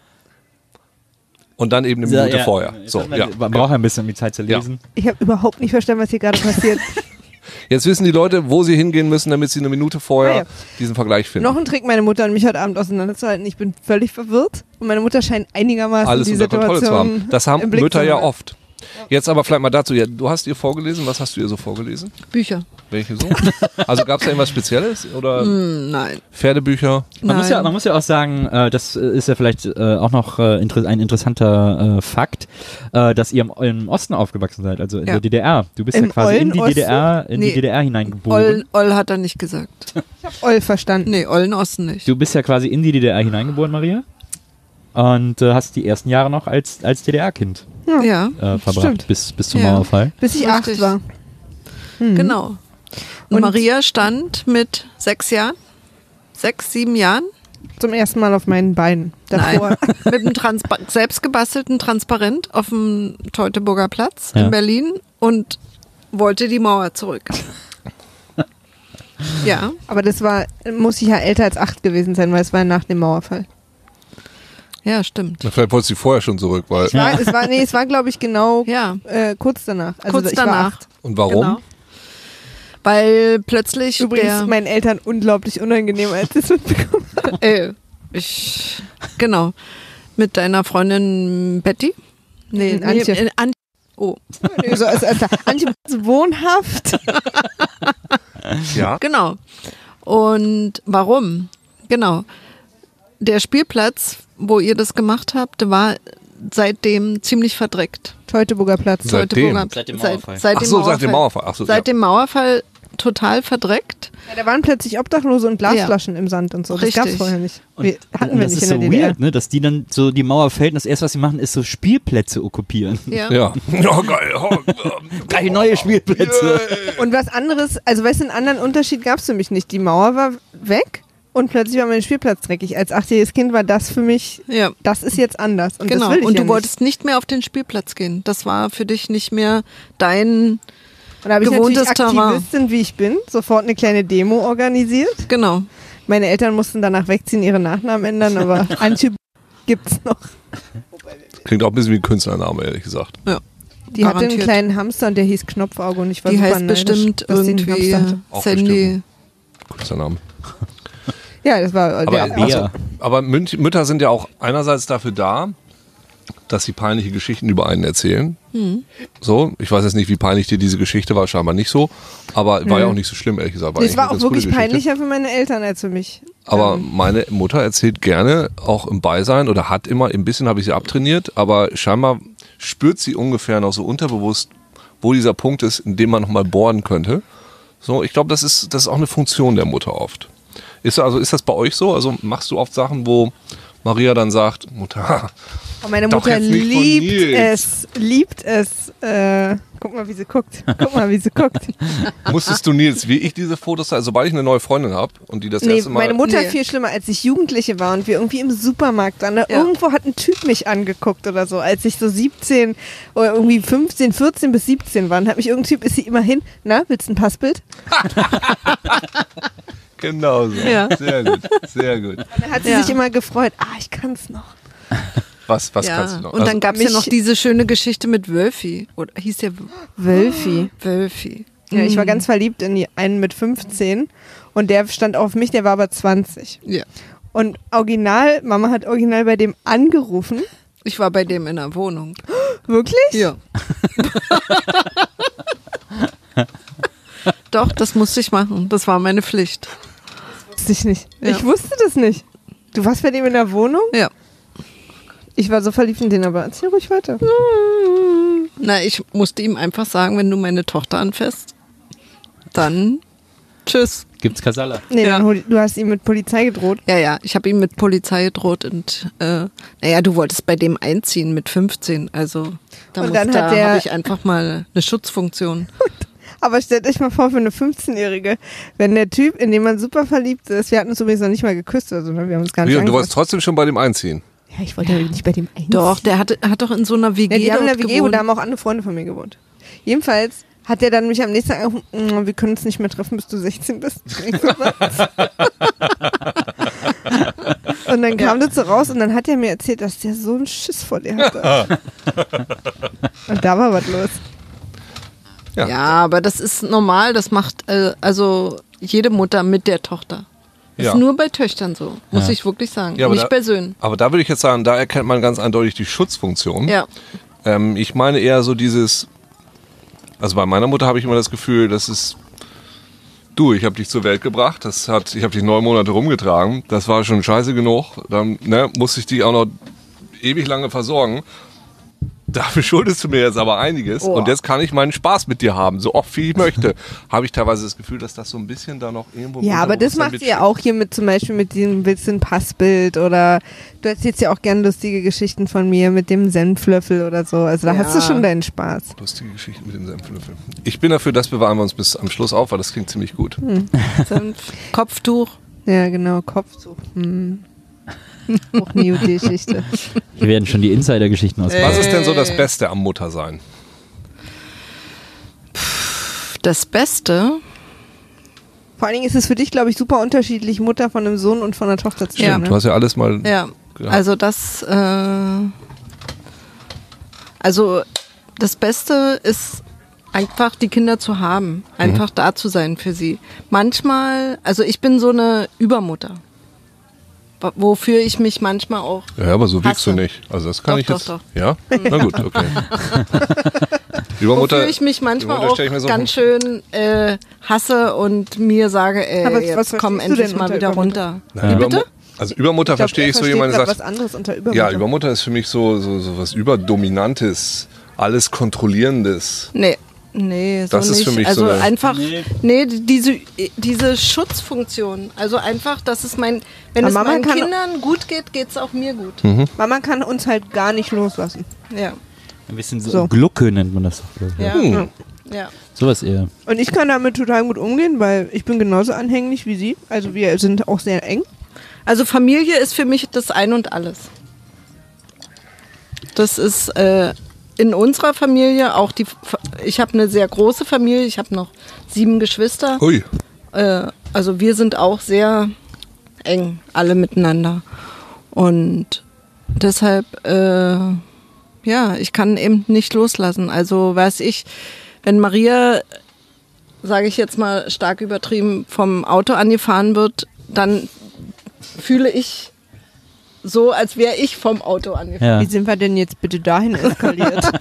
Und dann eben eine Ja, Minute ja. vorher. So, man, ja. man braucht ein bisschen um die Zeit zu Ja. lesen. Ich habe überhaupt nicht verstanden, was hier gerade passiert. Jetzt wissen die Leute, wo sie hingehen müssen, damit sie eine Minute vorher Ah, ja. diesen Vergleich finden. Noch ein Trick, meine Mutter und mich heute Abend auseinanderzuhalten. Ich bin völlig verwirrt und meine Mutter scheint einigermaßen Alles die unter Kontrolle zu Situation haben. Das haben im Blick Mütter zu ja haben. oft. Jetzt aber vielleicht mal dazu. Ja, du hast ihr vorgelesen. Was hast du ihr so vorgelesen? Bücher. Welche so? Also gab es da irgendwas Spezielles? Oder Hm, nein. Pferdebücher? Man muss, Nein. ja, man muss ja auch sagen, äh, das ist ja vielleicht äh, auch noch äh, inter ein interessanter äh, Fakt, äh, dass ihr im, im Osten aufgewachsen seid, also in Ja. der D D R. Du bist Im ja quasi in die Ollen D D R, in Nee. die D D R hineingeboren. Oll, Oll hat er nicht gesagt. Oll verstanden. Nee, Ollen Osten nicht. Du bist ja quasi in die D D R hineingeboren, Maria. Und äh, hast die ersten Jahre noch als, als D D R-Kind Ja, äh, verbracht, Stimmt. bis, bis zum Ja. Mauerfall. Bis ich Richtig. acht war. Mhm. genau. Und, Und- Maria stand mit sechs Jahren, sechs, sieben Jahren, Zum ersten Mal auf meinen Beinen. Davor. Nein. mit einem Transpa selbst gebastelten Transparent auf dem Teutoburger Platz Ja. in Berlin und wollte die Mauer zurück. Ja, Aber das war, muss ich ja älter als acht gewesen sein, weil es war nach dem Mauerfall. ja, stimmt. Na, vielleicht wolltest du vorher schon zurück. Weil, Es war, es war, nee, es war glaube ich genau Ja, äh, kurz danach. Also kurz ich war danach. acht. Und warum? Genau. Weil plötzlich Übrigens der, meinen Eltern unglaublich unangenehm, als sie es mitbekommen haben. äh, ich, genau, mit deiner Freundin Betty. Nee, Mhm, Antje. Nee, äh, Antje. Oh, Nee, so, also, also, Antje ist wohnhaft. Ja. genau. Und warum? Genau. Der Spielplatz, wo ihr das gemacht habt, war seitdem ziemlich verdreckt. Teutoburger Platz. Seitdem? Teutoburger- Seit dem seit- Mauerfall. Seit Ach dem so, seit dem Mauerfall. Ach so, Seit ja. dem Mauerfall total verdreckt. Ja, da waren plötzlich Obdachlose und Glasflaschen im Sand und so. Das Richtig. gab es vorher nicht. Und, Wir, hatten und wir das nicht ist in so der D D R. weird, ne, dass die dann so die Mauer fällt und das erste, was sie machen, ist so Spielplätze okkupieren. Ja. Ja. Oh, geil. Oh, Drei neue Spielplätze. Und was anderes, also weißt du, einen anderen Unterschied gab es für mich nicht. Die Mauer war weg und plötzlich war mein Spielplatz dreckig. Als achtjähriges Kind war das für mich, Ja. das ist jetzt anders. Und Genau. das will ich Und ja du wolltest nicht mehr auf den Spielplatz gehen. Das war für dich nicht mehr dein Und da habe ich natürlich gewohntes Terrain. Aktivistin, wie ich bin, sofort eine kleine Demo organisiert. Genau. Meine Eltern mussten danach wegziehen, ihre Nachnamen ändern, aber Antje gibt's noch. Klingt auch ein bisschen wie ein Künstlername, ehrlich gesagt. Ja. Die hatte einen Garantiert. kleinen Hamster und der hieß Knopfauge und ich war Die super heißt neidisch, bestimmt dass die einen irgendwie Hamster hatte. Auch Sandy. Künstlername. Ja, das war Aber, der Bea. also, aber Münch- Mütter sind ja auch einerseits dafür da, dass sie peinliche Geschichten über einen erzählen. Hm. So, ich weiß jetzt nicht, wie peinlich dir diese Geschichte war, scheinbar nicht so, aber war ja auch nicht so schlimm, ehrlich gesagt. Das eigentlich war eine auch ganz gute wirklich Geschichte. peinlicher für meine Eltern als für mich. Aber Ähm, meine Mutter erzählt gerne, auch im Beisein, oder hat immer, ein bisschen habe ich sie abtrainiert, aber scheinbar spürt sie ungefähr noch so unterbewusst, wo dieser Punkt ist, in dem man nochmal bohren könnte. So, ich glaube, das ist, das ist auch eine Funktion der Mutter oft. Ist, also, ist das bei euch so? Also machst du oft Sachen, wo Maria dann sagt, Mutter, Und meine Doch Mutter jetzt nicht von liebt Nils. es, liebt es. Äh, guck mal, wie sie guckt. Guck mal, wie sie guckt. musstest du Nils, wie ich diese Fotos, also sobald ich eine neue Freundin habe und die das Nee, erste Mal... meine Mutter Nee. viel schlimmer, als ich Jugendliche war und wir irgendwie im Supermarkt waren. Da Ja. Irgendwo hat ein Typ mich angeguckt oder so, als ich so siebzehn oder irgendwie fünfzehn, vierzehn bis siebzehn war. Dann hat mich irgendein Typ, ist sie immer hin, na, willst du ein Passbild? Genau so. Ja. Sehr gut, sehr gut. Dann hat sie Ja. sich immer gefreut, ah, ich kann's noch. Was, was Ja. kannst du noch? Und dann Also, gab es ja mich- noch diese schöne Geschichte mit Wölfi. Oder hieß der W- Wölfi. Wölfi. Ja, ich war ganz verliebt in die, einen mit fünfzehn und der stand auf mich, der war aber zwanzig. Ja. Und original, Mama hat original bei dem angerufen. Ich war bei dem in der Wohnung. Wirklich? Ja. Doch, das musste ich machen. Das war meine Pflicht. Wusste ich nicht. Ja. Ich wusste das nicht. Du warst bei dem in der Wohnung? Ja. Ich war so verliebt in den, aber erzähl ruhig weiter. Na, ich musste ihm einfach sagen, wenn du meine Tochter anfasst, dann tschüss. Gibt's Kasala? Nee, Ja. dann hol, du hast ihm mit Polizei gedroht. Ja, ja, ich habe ihm mit Polizei gedroht und äh, naja, du wolltest bei dem einziehen mit fünfzehn, also da, Und muss- dann da hat der- habe ich einfach mal eine Schutzfunktion. Aber stellt euch mal vor, für eine fünfzehnjährige, wenn der Typ, in den man super verliebt ist, wir hatten uns übrigens noch nicht mal geküsst oder so, ne? Wir haben uns gar nicht wie, und du wolltest angefasst. trotzdem schon bei dem einziehen. Ja, ich wollte ja nicht bei dem einziehen. Doch, der hatte, hat doch in so einer W G Ja, die haben in der dort W G und gewohnt. da haben auch andere Freunde von mir gewohnt. Jedenfalls hat der dann mich am nächsten Tag angerufen, "Mm, wir können uns nicht mehr treffen, bis du sechzehn bist. Ich so, "Was?" Und dann kam das so raus und dann hat er mir erzählt, dass der so einen Schiss vor dir hatte. Und da war was los. Ja. Ja, aber das ist normal, das macht äh, also jede Mutter mit der Tochter. Das Ja. ist nur bei Töchtern so, muss Ja. ich wirklich sagen. Ja, aber Nicht da- bei Söhnen. Aber da würde ich jetzt sagen, da erkennt man ganz eindeutig die Schutzfunktion. Ja. Ähm, ich meine eher so dieses, also bei meiner Mutter habe ich immer das Gefühl, das ist, du, ich habe dich zur Welt gebracht, das hat, ich habe dich neun Monate rumgetragen, das war schon scheiße genug, dann ne, musste ich dich auch noch ewig lange versorgen. Dafür schuldest du mir jetzt aber einiges Oh. und jetzt kann ich meinen Spaß mit dir haben, so oft wie ich möchte. Habe ich teilweise das Gefühl, dass das so ein bisschen da noch irgendwo... im Ja, aber das Unterbewusstsein macht sie ja mitschwingt. auch hier mit zum Beispiel mit diesem willst du ein Passbild oder du erzählst ja auch gern lustige Geschichten von mir mit dem Senflöffel oder so. Also da Ja. hast du schon deinen Spaß. Lustige Geschichte mit dem Senflöffel. Ich bin dafür, das bewahren wir uns bis am Schluss auf, weil das klingt ziemlich gut. Senf, Kopftuch. Ja, genau, Kopftuch. Hm. Auch eine gute Geschichte. Hier werden schon die Insider-Geschichten aus. Was ist denn so das Beste am Muttersein? Das Beste. Vor allen Dingen ist es für dich, glaube ich, super unterschiedlich, Mutter von einem Sohn und von einer Tochter zu Ja. sein. Du Ne? hast ja alles mal... Ja, Ja. also das, äh, also das Beste ist einfach die Kinder zu haben, einfach da zu sein für sie. Manchmal, also ich bin so eine Übermutter, wo- wofür ich mich manchmal auch, Ja, aber so wirkst Hasse. du nicht. Also das kann Doch, ich doch, jetzt... doch. Ja? Na gut, okay. Übermutter, wofür ich mich manchmal Übermutter auch stell ich mir so ganz schön äh, hasse und mir sage, ey, Aber was jetzt verstehst komm du endlich denn mal unter wieder Übermutter? runter. Na, Wie Übermu- bitte? Also Übermutter Ich glaub, verstehe er ich so versteht jemand, der grad sagt... was anderes unter Übermutter. Ja, Übermutter ist für mich so, so, so was Überdominantes, alles Kontrollierendes. Nee, nee, so Das ist nicht. für mich also so eine- einfach, nee, diese, diese Schutzfunktion. Also einfach, dass es mein, wenn Aber es Mama meinen kann- Kindern gut geht, geht es auch mir gut. Hm. Mama kann uns halt gar nicht loslassen. Ja, Ein bisschen so, So. Glucke nennt man das doch. glaub ich. ja, Hm. ja. Sowas eher. Und ich kann damit total gut umgehen, weil ich bin genauso anhänglich wie sie. Also wir sind auch sehr eng. Also Familie ist für mich das Ein und Alles. Das ist, äh, in unserer Familie, auch die, ich habe eine sehr große Familie, ich habe noch sieben Geschwister. Ui. Äh, also wir sind auch sehr eng, alle miteinander. Und deshalb, äh, ja, ich kann eben nicht loslassen. Also weiß ich, wenn Maria, sage ich jetzt mal stark übertrieben, vom Auto angefahren wird, dann fühle ich so, als wäre ich vom Auto angefahren. Ja. Wie sind wir denn jetzt bitte dahin eskaliert?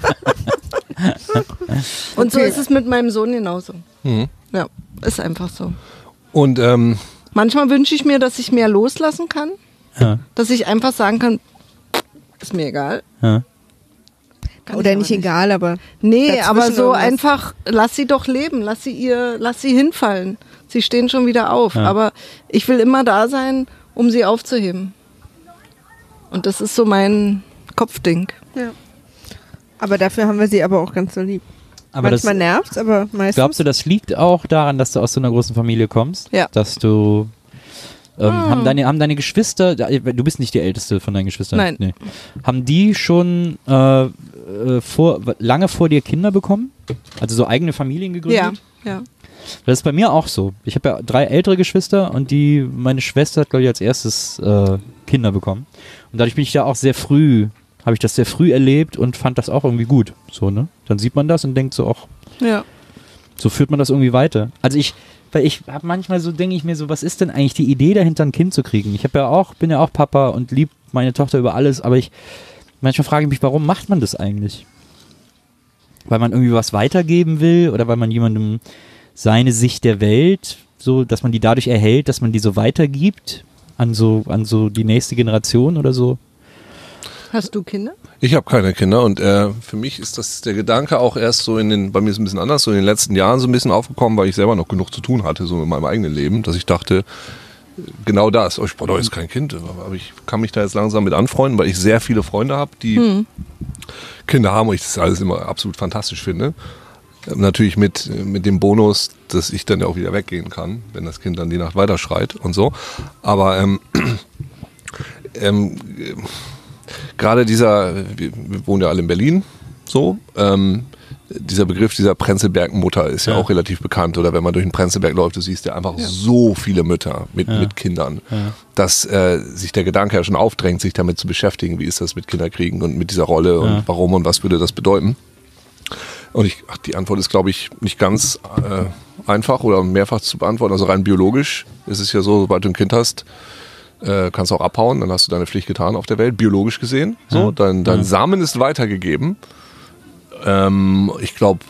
Und so ist es mit meinem Sohn genauso. Mhm. Ja, ist einfach so. Und ähm, Manchmal wünsche ich mir, dass ich mehr loslassen kann. Ja. Dass ich einfach sagen kann, ist mir egal. Ja. Kann Oder ich aber nicht egal, aber Nee, dazwischen aber so irgendwas. einfach, lass sie doch leben, lass sie ihr, lass sie hinfallen. Sie stehen schon wieder auf. Ja. Aber ich will immer da sein, um sie aufzuheben. Und das ist so mein Kopfding. Ja. Aber dafür haben wir sie aber auch ganz so lieb. Aber Manchmal das, nervt's, aber meistens. glaubst du, das liegt auch daran, dass du aus so einer großen Familie kommst? Ja. Dass du ähm, Ah. haben deine haben deine Geschwister, du bist nicht die älteste von deinen Geschwistern. Nein. Nee. Haben die schon äh, äh, vor lange vor dir Kinder bekommen? Also so eigene Familien gegründet? Ja, ja. Das ist bei mir auch so. Ich habe ja drei ältere Geschwister und die, meine Schwester hat, glaube ich, als erstes äh, Kinder bekommen. Und dadurch bin ich da auch sehr früh, habe ich das sehr früh erlebt und fand das auch irgendwie gut. So, ne? Dann sieht man das und denkt so, ach, Ja. so führt man das irgendwie weiter. Also ich, weil ich habe manchmal so, denke ich mir so, was ist denn eigentlich die Idee dahinter, ein Kind zu kriegen? Ich habe ja auch, bin ja auch Papa und lieb meine Tochter über alles, aber ich, manchmal frage ich mich, warum macht man das eigentlich? Weil man irgendwie was weitergeben will oder weil man jemandem seine Sicht der Welt, so, dass man die dadurch erhält, dass man die so weitergibt an so, an so die nächste Generation oder so? Hast du Kinder? ich habe keine Kinder und äh, für mich ist das der Gedanke auch erst so in den, bei mir ist es ein bisschen anders, so in den letzten Jahren so ein bisschen aufgekommen, weil ich selber noch genug zu tun hatte, so in meinem eigenen Leben, dass ich dachte, genau das, oh, ich brauche doch jetzt kein Kind, aber ich kann mich da jetzt langsam mit anfreunden, weil ich sehr viele Freunde habe, die hm. Kinder haben und ich das alles immer absolut fantastisch finde. Natürlich mit, mit dem Bonus, dass ich dann ja auch wieder weggehen kann, wenn das Kind dann die Nacht weiter schreit und so. Aber ähm, ähm, gerade dieser, wir, wir wohnen ja alle in Berlin, so, ähm, dieser Begriff dieser Prenzlberg-Mutter ist ja, ja auch relativ bekannt. Oder wenn man durch den Prenzlberg läuft, du siehst ja einfach ja. so viele Mütter mit, ja. mit Kindern, ja. dass äh, sich der Gedanke ja schon aufdrängt, sich damit zu beschäftigen, wie ist das mit Kinderkriegen und mit dieser Rolle ja. und warum und was würde das bedeuten. Und ich, ach, die Antwort ist, glaube ich, nicht ganz äh, einfach oder mehrfach zu beantworten. Also rein biologisch ist es ja so, sobald du ein Kind hast, äh, kannst du auch abhauen, dann hast du deine Pflicht getan auf der Welt, biologisch gesehen. So, ja. Dein, dein ja. Samen ist weitergegeben. Ähm, ich glaube...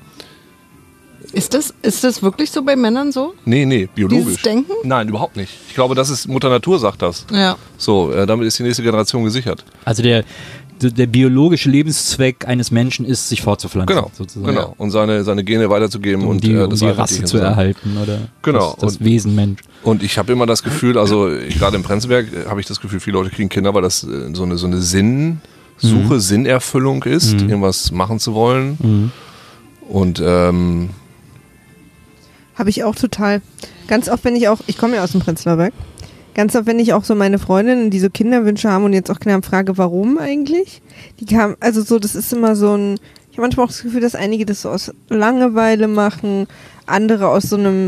Ist das, ist das wirklich so bei Männern so? Nee, nee, biologisch. Dieses Denken? Nein, überhaupt nicht. Ich glaube, das ist Mutter Natur, sagt das. Ja. So, äh, damit ist die nächste Generation gesichert. Also der... Der biologische Lebenszweck eines Menschen ist, sich fortzupflanzen. Genau, sozusagen. genau. Und seine, seine Gene weiterzugeben um und die, äh, um das die Rasse zu erhalten oder genau. das, das und, Wesen Mensch. Und ich habe immer das Gefühl, also gerade im Prenzlberg habe ich das Gefühl, viele Leute kriegen Kinder, weil das äh, so eine so eine Sinnsuche, mhm. Sinnerfüllung ist, mhm. irgendwas machen zu wollen. Mhm. Und ähm, habe ich auch total. Ganz oft, wenn ich auch, ich komme ja aus dem Prenzlauer Berg, ganz oft, wenn ich auch so meine Freundinnen, die so Kinderwünsche haben und jetzt auch Kinder haben, frage, warum eigentlich? Die kamen, also so, das ist immer so ein, ich habe manchmal auch das Gefühl, dass einige das so aus Langeweile machen, andere aus so einem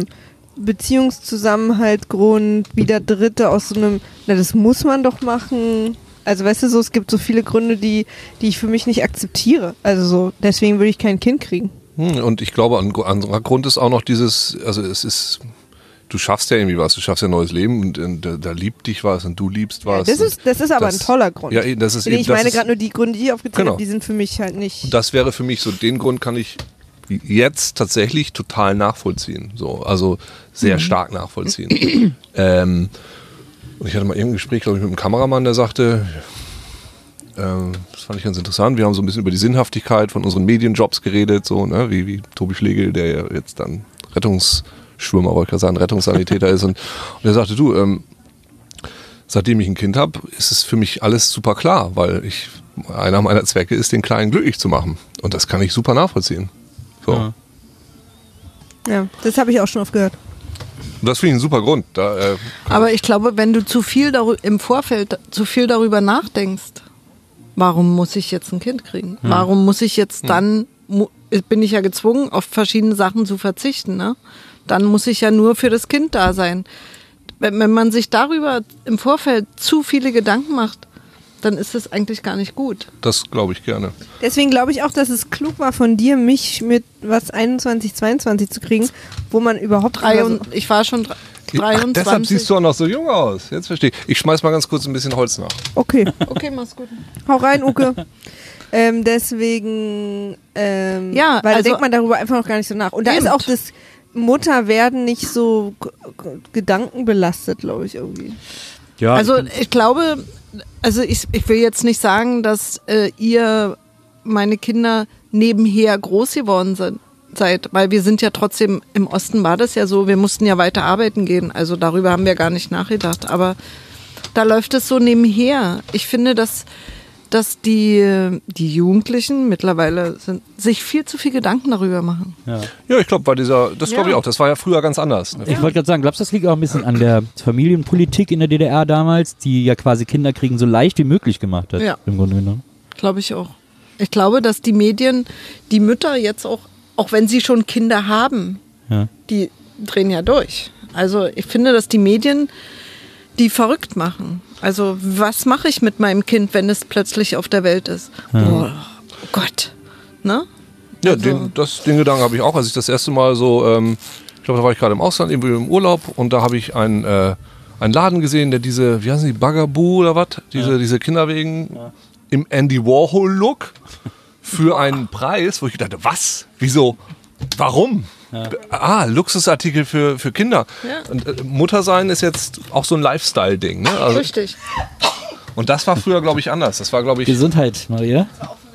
Beziehungszusammenhaltgrund, wieder Dritte aus so einem, na, das muss man doch machen. Also weißt du so, es gibt so viele Gründe, die, die ich für mich nicht akzeptiere. Also so, deswegen würde ich kein Kind kriegen. Und ich glaube, ein anderer Grund ist auch noch dieses, also es ist... Du schaffst ja irgendwie was, du schaffst ja ein neues Leben und, und da, da liebt dich was und du liebst was. Ja, das, ist, das ist aber das, ein toller Grund. Ja, das ist ich eben, meine das gerade nur die Gründe, die ich aufgezählt genau. habe, die sind für mich halt nicht... Und das wäre für mich so, den Grund kann ich jetzt tatsächlich total nachvollziehen. So, also sehr mhm. stark nachvollziehen. ähm, und ich hatte mal irgendein Gespräch, glaube ich, mit einem Kameramann, der sagte, ähm, das fand ich ganz interessant, wir haben so ein bisschen über die Sinnhaftigkeit von unseren Medienjobs geredet, so, ne, wie, wie Tobi Schlegel, der ja jetzt dann Rettungs... Schwimmer, wollte ich gerade sagen, Rettungssanitäter ist. Und, und er sagte, du, ähm, seitdem ich ein Kind habe, ist es für mich alles super klar, weil ich einer meiner Zwecke ist, den Kleinen glücklich zu machen. Und das kann ich super nachvollziehen. So. Ja, ja das habe ich auch schon oft gehört. Und das finde ich ein super Grund. Da, äh, Aber ich glaube, wenn du zu viel darü- im Vorfeld zu viel darüber nachdenkst, warum muss ich jetzt ein Kind kriegen? Warum muss ich jetzt dann, mu- bin ich ja gezwungen, auf verschiedene Sachen zu verzichten, ne? Dann muss ich ja nur für das Kind da sein. Wenn, wenn man sich darüber im Vorfeld zu viele Gedanken macht, dann ist es eigentlich gar nicht gut. Das glaube ich gerne. Deswegen glaube ich auch, dass es klug war von dir, mich mit was einundzwanzig, zweiundzwanzig zu kriegen, wo man überhaupt Drei also, und, ich war schon dre- dreiundzwanzig. Ach, deshalb siehst du auch noch so jung aus. Jetzt verstehe ich. Ich schmeiß mal ganz kurz ein bisschen Holz nach. Okay, Okay, mach's gut. hau rein, Uke. ähm, deswegen, ähm, Ja, weil da also- denkt man darüber einfach noch gar nicht so nach. Und da Eben. ist auch das Mutterwerden nicht so g- g- gedankenbelastet, glaube ich, irgendwie. Ja, Also ich glaube, also ich, ich will jetzt nicht sagen, dass äh, ihr, meine Kinder, nebenher groß geworden sind, seid, weil wir sind ja trotzdem, im Osten war das ja so, wir mussten ja weiter arbeiten gehen, also darüber haben wir gar nicht nachgedacht, aber da läuft es so nebenher. Ich finde, dass, dass die, die Jugendlichen mittlerweile sind, sich viel zu viel Gedanken darüber machen. Ja, ich glaube, bei dieser, das glaube ich Ja. auch, das war ja früher ganz anders. Ne? Ich wollte gerade sagen, glaubst du, das liegt auch ein bisschen an der Familienpolitik in der D D R damals, die ja quasi Kinderkriegen so leicht wie möglich gemacht hat, Ja. im Grunde genommen? Glaube ich auch. Ich glaube, dass die Medien, die Mütter jetzt auch, auch wenn sie schon Kinder haben, Ja. die drehen ja durch. Also ich finde, dass die Medien die verrückt machen. Also was mache ich mit meinem Kind, wenn es plötzlich auf der Welt ist? Boah, oh Gott. Ne? Ja, Also- den, das, den Gedanken habe ich auch, als ich das erste Mal so, ähm, ich glaube, da war ich gerade im Ausland, irgendwie im Urlaub und da habe ich einen, äh, einen Laden gesehen, der diese, wie heißen die, Bugaboo oder was? Diese, diese Kinderwegen im Andy Warhol-Look für einen Preis, wo ich dachte, was? Wieso? Warum? Ah, Luxusartikel für, für Kinder. Ja. Und äh, Muttersein ist jetzt auch so ein Lifestyle-Ding. Ne? Also, Richtig. und das war früher, glaube ich, anders. Das war, glaube ich, Gesundheit, Maria.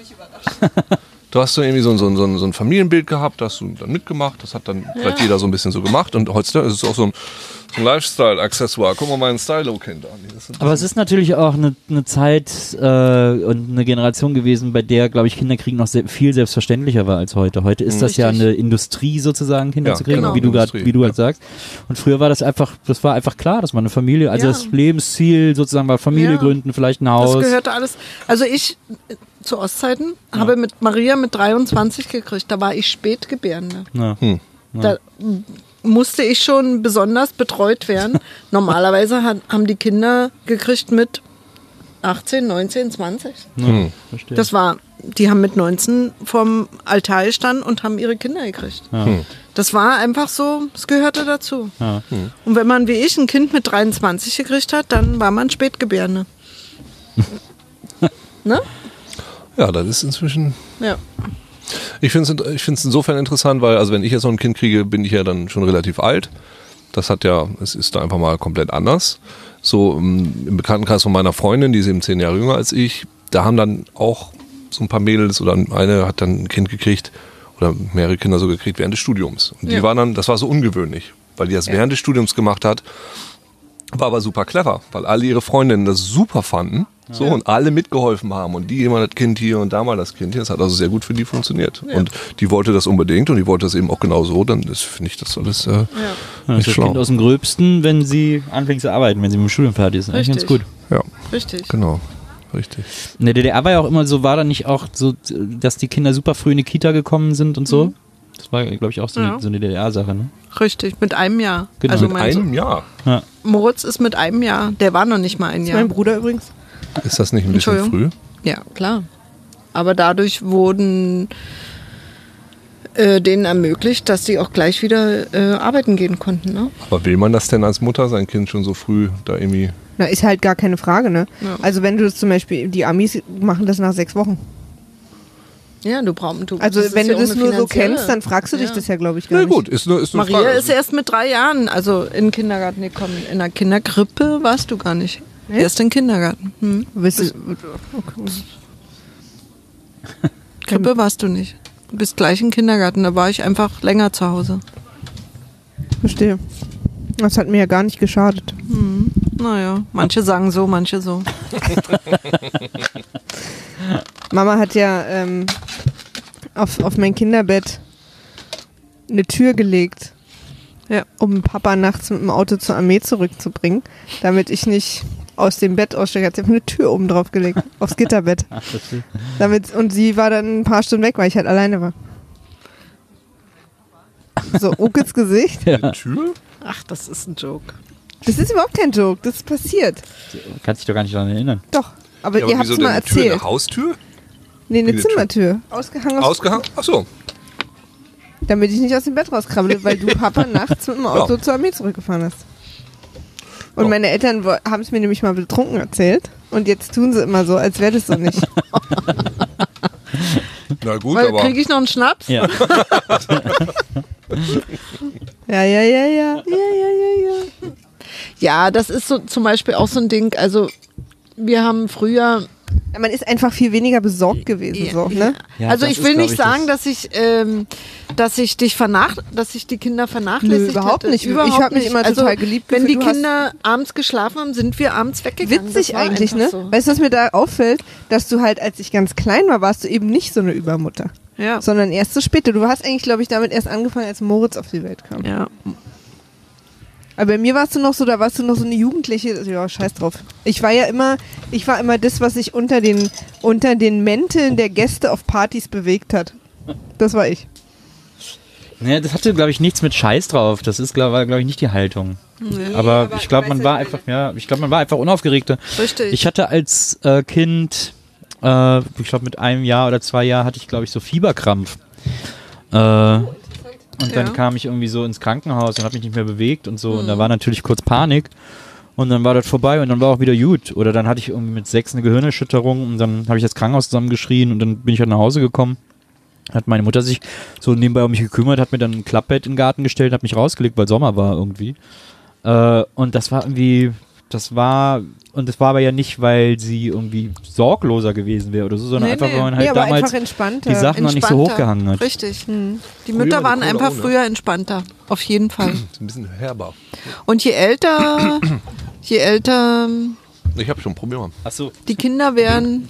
du hast so irgendwie so ein, so ein, so ein, so ein Familienbild gehabt, das hast du dann mitgemacht. Das hat dann vielleicht jeder so ein bisschen so gemacht. Und heutzutage ist es auch so ein, so ein Lifestyle-Accessoire. Guck mal meinen Stylo-Kind an. Das sind- Aber es ist natürlich auch eine, eine Zeit äh, und eine Generation gewesen, bei der, glaube ich, Kinderkriegen noch sehr, viel selbstverständlicher war als heute. Heute ist das ja Richtig. eine Industrie sozusagen, Kinder Ja, zu kriegen, genau, wie du gerade, Industrie, wie du halt ja. sagst. Und früher war das einfach, das war einfach klar, dass man eine Familie, also Ja. das Lebensziel sozusagen war Familie Ja. gründen, vielleicht ein Das Haus. gehörte alles. Also ich äh, zu Ostzeiten habe mit Maria mit dreiundzwanzig gekriegt. Da war ich Spätgebärende. Ja. Da m- musste ich schon besonders betreut werden. Normalerweise hat, haben die Kinder gekriegt mit achtzehn, neunzehn, zwanzig. Ja, verstehe. Das war, die haben mit neunzehn vorm Altar gestanden und haben ihre Kinder gekriegt. Das war einfach so, es gehörte dazu. Ja. Und wenn man wie ich ein Kind mit dreiundzwanzig gekriegt hat, dann war man Spätgebärende. Ne? Ja, das ist inzwischen. Ja. Ich finde es ich find's insofern interessant, weil, also wenn ich jetzt noch ein Kind kriege, bin ich ja dann schon relativ alt. Das hat ja, es ist da einfach mal komplett anders. So ähm, im Bekanntenkreis von meiner Freundin, die ist eben zehn Jahre jünger als ich, da haben dann auch so ein paar Mädels oder eine hat dann ein Kind gekriegt oder mehrere Kinder so gekriegt während des Studiums. Und die Ja. waren dann, das war so ungewöhnlich, weil die das während des Studiums gemacht hat. War aber super clever, weil alle ihre Freundinnen das super fanden. So, und alle mitgeholfen haben. Und die jemand das Kind hier und da mal das Kind hier. Das hat also sehr gut für die funktioniert. Und die wollte das unbedingt und die wollte das eben auch genau so. Dann ist, finde ich das alles äh, Ja, nicht das schlau. Kind aus dem Gröbsten, wenn sie anfängt zu arbeiten, wenn sie mit dem Studium fertig ist. Eigentlich ganz Richtig. gut. Ja, Richtig. genau. Richtig. In der D D R war ja auch immer so, war da nicht auch so, dass die Kinder super früh in die Kita gekommen sind und so? Das war, glaube ich, auch so, Ja. eine, so eine D D R-Sache, ne? Richtig, mit einem Jahr. Genau. Also Mit mein einem Jahr. Ja. So Moritz ist mit einem Jahr, der war noch nicht mal ein Jahr. Mein Bruder übrigens. Ist das nicht ein bisschen früh? Entschuldigung. Ja, klar. Aber dadurch wurden äh, denen ermöglicht, dass sie auch gleich wieder äh, arbeiten gehen konnten. Ne? Aber will man das denn als Mutter, sein Kind schon so früh da irgendwie... Na, ist halt gar keine Frage, ne? Ja. Also wenn du das zum Beispiel, die Amis machen das nach sechs Wochen. Ja, du brauchst du. Also ist wenn ja du auch das eine nur so finanzielle- kennst, dann fragst du dich Ja. das ja, glaube ich, gar Na nicht. gut, ist nur, ist nur Maria Frage. ist erst mit drei Jahren, also in den Kindergarten gekommen. In der Kinderkrippe warst du gar nicht. Erst in den Kindergarten. Hm. Bist du, Krippe warst du nicht. Du bist gleich im Kindergarten, da war ich einfach länger zu Hause. verstehe. Das hat mir ja gar nicht geschadet. Naja, manche sagen so, manche so. Mama hat ja ähm, auf, auf mein Kinderbett eine Tür gelegt, Ja. um Papa nachts mit dem Auto zur Armee zurückzubringen, damit ich nicht aus dem Bett aussteigen, hat sie einfach eine Tür oben drauf gelegt, aufs Gitterbett. Ach, das ist, Damit, und sie war dann ein paar Stunden weg, weil ich halt alleine war. So, Okels Gesicht. ja. Eine Tür? Ach, das ist ein Joke. Das ist überhaupt kein Joke, das ist passiert. Kannst dich doch gar nicht daran erinnern. Doch, aber Ja, ihr aber habt wieso es denn mal eine Tür? erzählt. Eine Haustür? Nee, eine Wie eine Tür? Zimmertür. Ausgehangen, aufs- Ausgehangen? Ach so. damit ich nicht aus dem Bett rauskrabbele, weil du Papa nachts mit dem Auto Ja. zur Armee zurückgefahren hast. Und Ja. meine Eltern wo- haben es mir nämlich mal betrunken erzählt und jetzt tun sie immer so, als wäre das so nicht. Na gut, Weil, aber kriege ich noch einen Schnaps? Ja. Ja, ja, ja, ja, ja, ja, ja, ja. Ja, das ist so zum Beispiel auch so ein Ding. Also wir haben früher. Ja, man ist einfach viel weniger besorgt gewesen, so, ne? Ja, also das ich ist, will glaub nicht ich, sagen, das- dass ich, ähm, dass ich dich vernach, dass ich die Kinder vernachlässigt Nö, überhaupt hätte. nicht. Ich Überhaupt hab mich nicht. immer also, total geliebt Wenn die gefühlt. Du hast- Kinder abends geschlafen haben, sind wir abends weggegangen. Witzig Das war eigentlich, einfach ne? So. Weißt du, was mir da auffällt? Dass du halt, als ich ganz klein war, warst du eben nicht so eine Übermutter. Ja. Sondern erst so später. Du hast eigentlich, glaube ich, damit erst angefangen, als Moritz auf die Welt kam. Ja. Aber bei mir warst du noch so, da warst du noch so eine Jugendliche, ja, scheiß drauf. Ich war ja immer, ich war immer das, was sich unter den, unter den Mänteln der Gäste auf Partys bewegt hat. Das war ich. Nee, das hatte, glaube ich, nichts mit Scheiß drauf. Das ist, glaube glaub ich, nicht die Haltung. Nee. Aber, aber ich glaube, ich man weiß, war was ich einfach, ja, ich glaube, man war einfach unaufgeregter. Richtig. Ich hatte als äh, Kind, äh, ich glaube, mit einem Jahr oder zwei Jahren hatte ich, glaube ich, so Fieberkrampf. Äh, und dann Ja. kam ich irgendwie so ins Krankenhaus und habe mich nicht mehr bewegt und so. Und da war natürlich kurz Panik. Und dann war das vorbei und dann war auch wieder gut. Oder dann hatte ich irgendwie mit sechs eine Gehirnerschütterung und dann habe ich das Krankenhaus zusammengeschrien und dann bin ich halt nach Hause gekommen. Hat meine Mutter sich so nebenbei um mich gekümmert, hat mir dann ein Klappbett in den Garten gestellt, hat mich rausgelegt, weil Sommer war irgendwie. Äh, und das war irgendwie, das war, und das war aber ja nicht, weil sie irgendwie sorgloser gewesen wäre oder so, sondern Nee, einfach, nee. weil man halt Nee, aber damals einfach entspannter. die Sachen noch nicht so Entspannter. hochgehangen hat. Richtig. Hm. Die Mütter war waren die Cola einfach ohne. früher entspannter. Auf jeden Fall. ist ein bisschen herber. Und je älter, je älter Ich habe schon Probleme. Achso. die Kinder werden,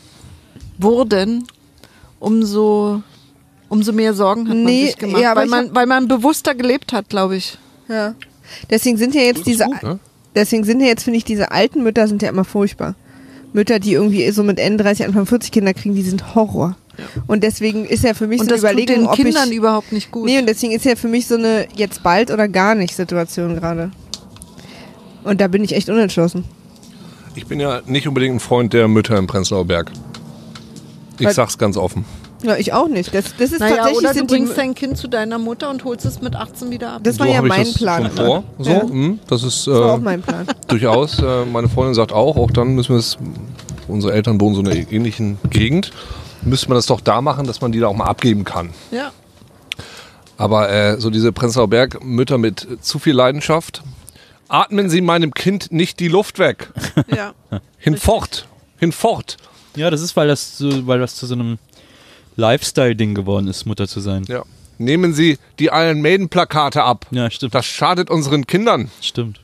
wurden, umso, umso mehr Sorgen hat man Nee, sich gemacht. ja, aber weil, ich man, weil man bewusster gelebt hat, glaube ich. Ja. Deswegen sind ja jetzt Das ist diese, gut, ne? deswegen sind ja jetzt, finde ich, diese alten Mütter sind ja immer furchtbar. Mütter, die irgendwie so mit Ende dreißig, Anfang vierzig Kinder kriegen, die sind Horror. Und deswegen ist ja für mich Und so das eine tut Überlegung, den ob Kindern ich, überhaupt nicht gut. nee, und deswegen ist ja für mich so eine jetzt bald oder gar nicht Situation gerade. Und da bin ich echt unentschlossen. Ich bin ja nicht unbedingt ein Freund der Mütter im Prenzlauer Berg. Ich Weil- sag's ganz offen. Ja, ich auch nicht. Das, das ist naja, tatsächlich oder du sind die, bringst dein Kind zu deiner Mutter und holst es mit achtzehn wieder ab. das war so ja habe ich mein das Plan. schon vor. So, Ja. mh, das ist Das war auch äh, mein Plan. durchaus. Äh, meine Freundin sagt auch, auch dann müssen wir es, unsere Eltern wohnen so in einer ähnlichen Gegend, müsste man das doch da machen, dass man die da auch mal abgeben kann. Ja. Aber äh, so diese Prenzlauer Berg Mütter mit äh, zu viel Leidenschaft, atmen Sie meinem Kind nicht die Luft weg. Ja. Hinfort, hinfort. Ja, das ist, weil das, so, weil das zu so einem Lifestyle-Ding geworden ist, Mutter zu sein. Ja. Nehmen Sie die Iron Maiden Plakate ab. Ja, stimmt. Das schadet unseren Kindern. Stimmt.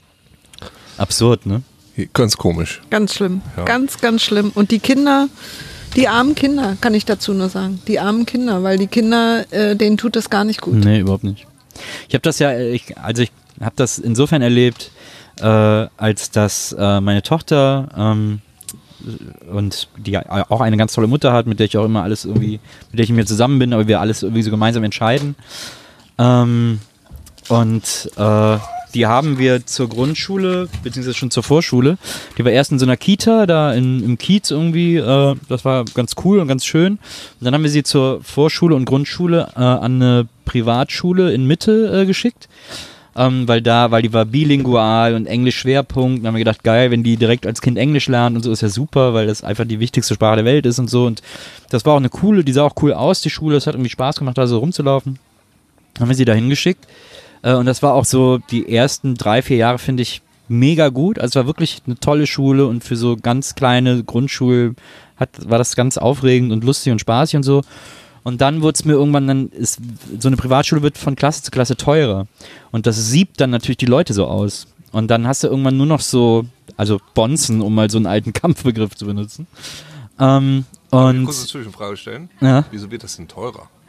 Absurd, ne? Ganz komisch. Ganz schlimm. Ja. Ganz, ganz schlimm. Und die Kinder, die armen Kinder, kann ich dazu nur sagen. Die armen Kinder, weil die Kinder, äh, denen tut das gar nicht gut. Nee, überhaupt nicht. Ich habe das ja, ich, also ich habe das insofern erlebt, äh, als dass äh, meine Tochter ähm, und die auch eine ganz tolle Mutter hat, mit der ich auch immer alles irgendwie, mit der ich mir zusammen bin, aber wir alles irgendwie so gemeinsam entscheiden. Ähm, und äh, die haben wir zur Grundschule, beziehungsweise schon zur Vorschule. Die war erst in so einer Kita, da in, im Kiez irgendwie. Äh, das war ganz cool und ganz schön. Und dann haben wir sie zur Vorschule und Grundschule äh, an eine Privatschule in Mitte äh, geschickt. Ähm, weil da, weil die war bilingual und Englisch-Schwerpunkt. Dann haben wir gedacht, geil, wenn die direkt als Kind Englisch lernen und so, ist ja super, weil das einfach die wichtigste Sprache der Welt ist und so. Und das war auch eine coole, die sah auch cool aus, die Schule. Es hat irgendwie Spaß gemacht, da so rumzulaufen. Dann haben wir sie da hingeschickt. Äh, und das war auch so die ersten drei, vier Jahre, finde ich, mega gut. Also es war wirklich eine tolle Schule und für so ganz kleine Grundschulen hat, war das ganz aufregend und lustig und spaßig und so. Und dann wurde es mir irgendwann, dann ist so eine Privatschule wird von Klasse zu Klasse teurer. Und das siebt dann natürlich die Leute so aus. Und dann hast du irgendwann nur noch so, also Bonzen, um mal so einen alten Kampfbegriff zu benutzen. Ähm, Kann ich und kurz eine Zwischenfrage stellen? ja, Wieso wird das denn teurer?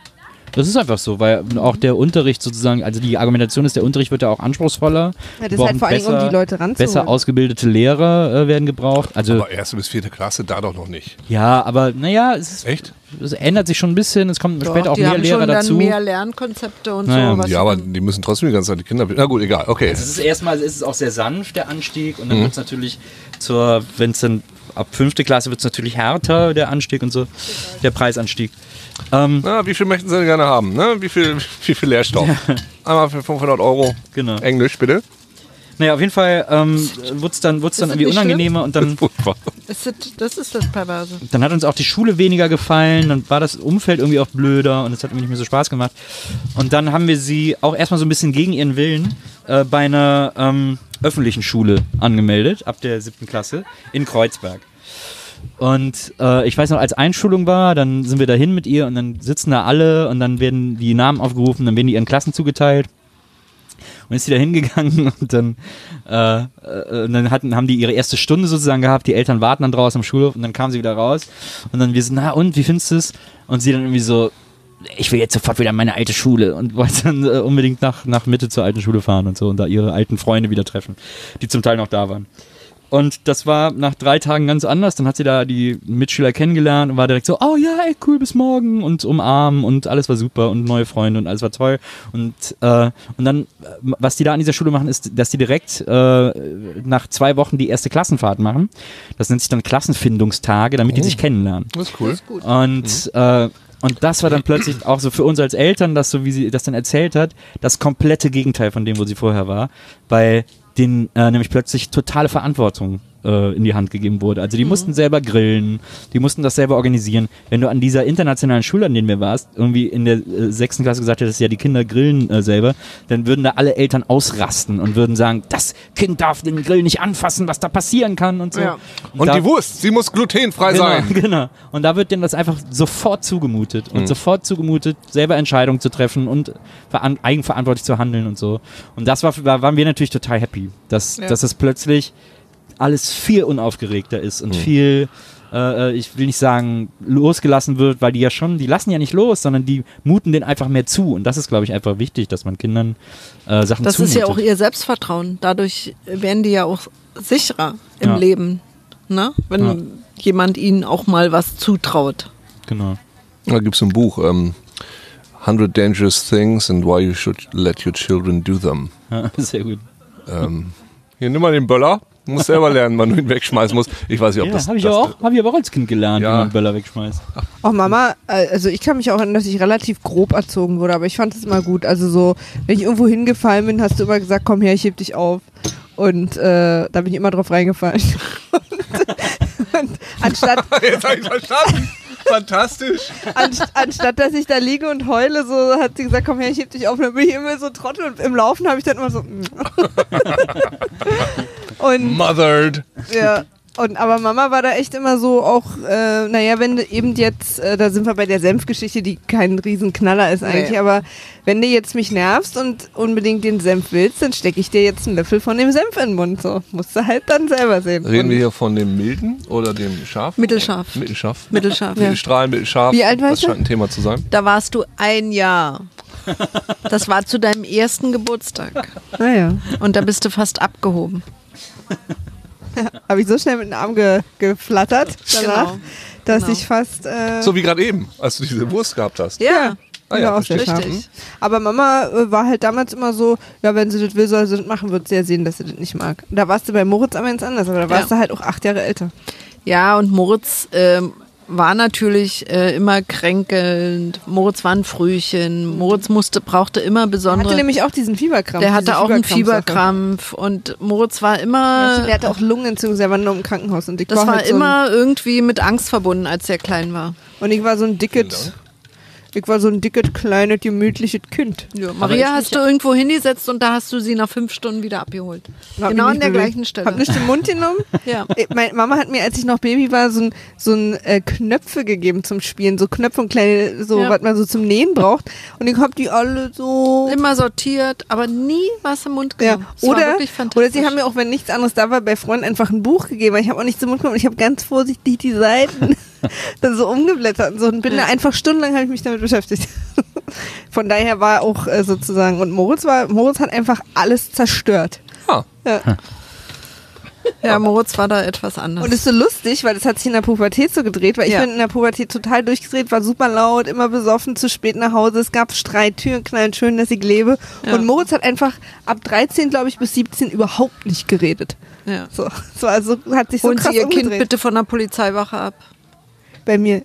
Das ist einfach so, weil auch der Unterricht sozusagen, also die Argumentation ist, der Unterricht wird ja auch anspruchsvoller. Ja, das ist halt vor allem, um die Leute ranzuholen. Besser ausgebildete Lehrer äh, werden gebraucht. Also, aber erste bis vierte Klasse, da doch noch nicht. Ja, aber naja, es ist, Echt? Es ändert sich schon ein bisschen, es kommen Doch, später auch die mehr haben Lehrer schon dazu. dann mehr Lernkonzepte und Naja. so. Was Ja, aber die müssen trotzdem die ganze Zeit die Kinder... Na gut, egal, okay. Es ist erstmal, es ist auch sehr sanft, der Anstieg, und dann mhm. wird es natürlich zur, wenn es dann ab fünfte Klasse wird es natürlich härter, der Anstieg und so, der Preisanstieg. Ähm, Na, wie viel möchten Sie denn gerne haben? Ne? Wie viel, wie viel Lehrstoff? Ja. Einmal für fünfhundert Euro. Genau. Englisch, bitte. Naja, auf jeden Fall ähm, wurde es dann, wurd's dann irgendwie unangenehmer und dann, ist das, das ist das Perverse. Dann hat uns auch die Schule weniger gefallen, dann war das Umfeld irgendwie auch blöder und es hat irgendwie nicht mehr so Spaß gemacht. Und dann haben wir sie auch erstmal so ein bisschen gegen ihren Willen äh, bei einer ähm, öffentlichen Schule angemeldet, ab der siebten Klasse in Kreuzberg. Und äh, ich weiß noch, als Einschulung war, dann sind wir da hin mit ihr und dann sitzen da alle und dann werden die Namen aufgerufen, dann werden die ihren Klassen zugeteilt. Und ist sie da hingegangen und dann, äh, äh, und dann hatten, haben die ihre erste Stunde sozusagen gehabt, die Eltern warten dann draußen am Schulhof und dann kam sie wieder raus und dann wir so, na und, wie findest du es? Und sie dann irgendwie so, ich will jetzt sofort wieder in meine alte Schule und wollte dann äh, unbedingt nach, nach Mitte zur alten Schule fahren und so und da ihre alten Freunde wieder treffen, die zum Teil noch da waren. Und das war nach drei Tagen ganz anders. Dann hat sie da die Mitschüler kennengelernt und war direkt so, oh ja, ey, cool, bis morgen und umarmen und alles war super und neue Freunde und alles war toll. Und, äh, und dann, was die da an dieser Schule machen, ist, dass die direkt äh, nach zwei Wochen die erste Klassenfahrt machen. Das nennt sich dann Klassenfindungstage, damit die oh. sich kennenlernen. Das ist cool. Das ist gut. Und, mhm. äh, und das war dann plötzlich auch so für uns als Eltern, dass so wie sie das dann erzählt hat, das komplette Gegenteil von dem, wo sie vorher war, weil denen äh, nämlich plötzlich totale Verantwortung äh, in die Hand gegeben wurde. Also die mhm. mussten selber grillen, die mussten das selber organisieren. Wenn du an dieser internationalen Schule, an denen wir warst, irgendwie in der äh, sechsten Klasse gesagt hättest, ja, die Kinder grillen äh, selber, dann würden da alle Eltern ausrasten und würden sagen, das Kind darf den Grill nicht anfassen, was da passieren kann und so. Ja. Und, und da, die Wurst, sie muss glutenfrei genau, sein. Genau. Und da wird denen das einfach sofort zugemutet und mhm. sofort zugemutet, selber Entscheidungen zu treffen und veran- eigenverantwortlich zu handeln und so. Und das war, war waren wir natürlich total happy, dass, Ja. dass es plötzlich alles viel unaufgeregter ist und Mhm. viel, äh, ich will nicht sagen, losgelassen wird, weil die ja schon, die lassen ja nicht los, sondern die muten denen einfach mehr zu. Und das ist, glaube ich, einfach wichtig, dass man Kindern äh, Sachen Das zumutet. ist ja auch ihr Selbstvertrauen. Dadurch werden die ja auch sicherer im Ja. Leben, ne? Wenn Ja. jemand ihnen auch mal was zutraut. Genau. Da gibt es ein Buch, ähm, hundred Dangerous Things and Why You Should Let Your Children Do Them. Ja, sehr gut. Ähm, hier, nimm mal den Böller. Du musst selber lernen, wann du ihn wegschmeißen musst. Ich weiß nicht, ob Ja, das... habe ich, das aber auch- hab ich aber auch als Kind gelernt, Ja. wie man Böller wegschmeißt. Auch Mama, äh, also ich kann mich auch erinnern, dass ich relativ grob erzogen wurde, aber ich fand es immer gut. Also so, wenn ich irgendwo hingefallen bin, hast du immer gesagt, komm her, ich heb dich auf. Und äh, da bin ich immer drauf reingefallen. und, und anstatt, Jetzt hab ich verstanden. Fantastisch. anst, anstatt dass ich da liege und heule, so hat sie gesagt, komm her, ich heb dich auf. Und dann bin ich immer so trottel und im Laufen habe ich dann immer so... und Mothered. ja, und aber Mama war da echt immer so auch, äh, naja, wenn du eben jetzt, äh, da sind wir bei der Senfgeschichte, die kein Riesenknaller ist eigentlich, Nee. aber wenn du jetzt mich nervst und unbedingt den Senf willst, dann stecke ich dir jetzt einen Löffel von dem Senf in den Mund, so. Musst du halt dann selber sehen. Reden und wir hier von dem milden oder dem scharf? Mittelscharf. Mittelscharf. Mittelscharf. Mittelstrahl, mittelscharf. Wie alt warst Das du? scheint ein Thema zu sein. Da warst du ein Jahr. Das war zu deinem ersten Geburtstag. Naja, Und da bist du fast abgehoben. habe ich so schnell mit den Arm ge geflattert danach, Genau. dass Genau. ich fast... Äh, So wie gerade eben, als du diese Wurst gehabt hast. Ja, Ah ja, ja, auch sehr verstehe. scharf. richtig. Aber Mama äh, war halt damals immer so, ja, wenn sie das will, soll sie das machen, wird sie ja sehen, dass sie das nicht mag. Da warst du bei Moritz aber ganz anders, aber da warst Ja. du halt auch acht Jahre älter. Ja, und Moritz ähm, war natürlich äh, immer kränkelnd. Moritz war ein Frühchen. Moritz musste, brauchte immer Er hatte besondere... nämlich auch diesen Fieberkrampf. Der hatte diese auch einen Fieberkrampfsache. Fieberkrampf und Moritz war Ja, immer... der hatte auch Lungenentzündung, der war nur im Krankenhaus. Und ich Das war, war halt so immer irgendwie mit Angst verbunden, als er klein war. Ein, und ich war so ein dickes, ich war so ein dickes, kleines, gemütliches Kind. Ja, Maria hast du irgendwo hingesetzt und da hast du sie nach fünf Stunden wieder abgeholt. Hab Genau mich an der nicht bewegt. gleichen Stelle. Hab nicht den Mund genommen. Ja. Äh, Meine Mama hat mir, als ich noch Baby war, so ein, so ein äh, Knöpfe gegeben zum Spielen. So Knöpfe und kleine, so, Ja. was man so zum Nähen braucht. Und ich hab die alle so... Immer sortiert, aber nie was im Mund Ja. genommen. Das war Oder, wirklich fantastisch. oder sie haben mir auch, wenn nichts anderes da war, bei Freunden einfach ein Buch gegeben. Ich habe auch nichts im Mund genommen. Ich habe ganz vorsichtig die Seiten dann so umgeblättert und so. Und bin Ja. da einfach stundenlang habe ich mich damit beschäftigt. Von daher war auch äh, sozusagen, und Moritz war, Moritz hat einfach alles zerstört. Ah. Ja. Ja, Moritz war da etwas anders. Und es ist so lustig, weil das hat sich in der Pubertät so gedreht, weil ich Ja. bin in der Pubertät total durchgedreht, war super laut, immer besoffen, zu spät nach Hause, es gab Streit, Türen knallen, schön, dass ich lebe. Ja. Und Moritz hat einfach ab dreizehn, glaube ich, bis siebzehn überhaupt nicht geredet. Ja. So, so also hat sich so Holen krass Sie Ihr Kind umgedreht. bitte von der Polizeiwache ab. Bei mir.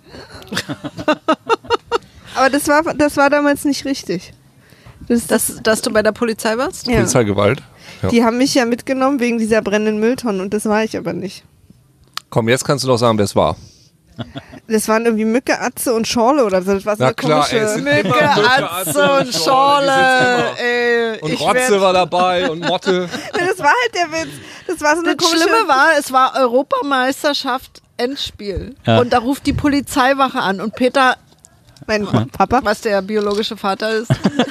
Aber das war, das war damals nicht richtig. Das, das, Dass, dass du bei der Polizei warst? ja. Polizeigewalt. Ja. Die haben mich ja mitgenommen wegen dieser brennenden Mülltonnen und das war ich aber nicht. Komm, jetzt kannst du doch sagen, wer es war. Das waren irgendwie Mücke, Atze und Schorle oder so. Das war so Na eine klar, komische... ey, es sind Mücke, immer Atze und Schorle. Ey, Und ich Rotze werd- war dabei und Motte. Das war halt der Witz. Das war so eine Das komische... Schlimme war, es war Europameisterschaft Endspiel. Ja. Und da ruft die Polizeiwache an und Peter, Mein Papa. was der biologische Vater ist,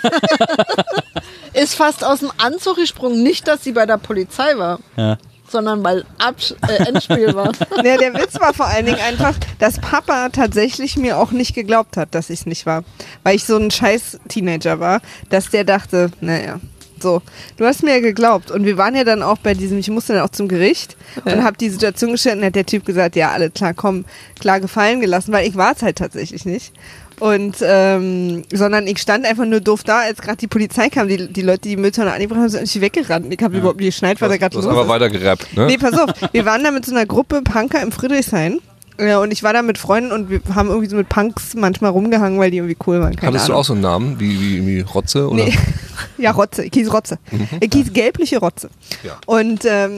ist fast aus dem Anzug gesprungen. Nicht, dass sie bei der Polizei war, Ja. sondern weil Abs äh, Endspiel war. Ja, der Witz war vor allen Dingen einfach, dass Papa tatsächlich mir auch nicht geglaubt hat, dass ich es nicht war. Weil ich so ein scheiß Teenager war, dass der dachte, naja, so, du hast mir ja geglaubt. Und wir waren ja dann auch bei diesem, ich musste dann auch zum Gericht und habe die Situation gestellt und hat der Typ gesagt, ja, alle klar, komm, klar gefallen gelassen, weil ich war es halt tatsächlich nicht. Und ähm, sondern ich stand einfach nur doof da, als gerade die Polizei kam. Die, die Leute, die die Mülltonne angebracht haben, sind nicht weggerannt. Ich habe überhaupt nicht geschneit, was da gerade Du hast los aber ist. weiter gerappt, ne? Nee, pass auf. Wir waren da mit so einer Gruppe Punker im Friedrichshain. Ja, und ich war da mit Freunden und wir haben irgendwie so mit Punks manchmal rumgehangen, weil die irgendwie cool waren. Keine Hattest du Ahnung. auch so einen Namen, wie, wie, wie Rotze? Oder? Nee. Ja, Rotze. Ich hieß Rotze. Ich hieß gelbliche Rotze. Ja. Und, ähm,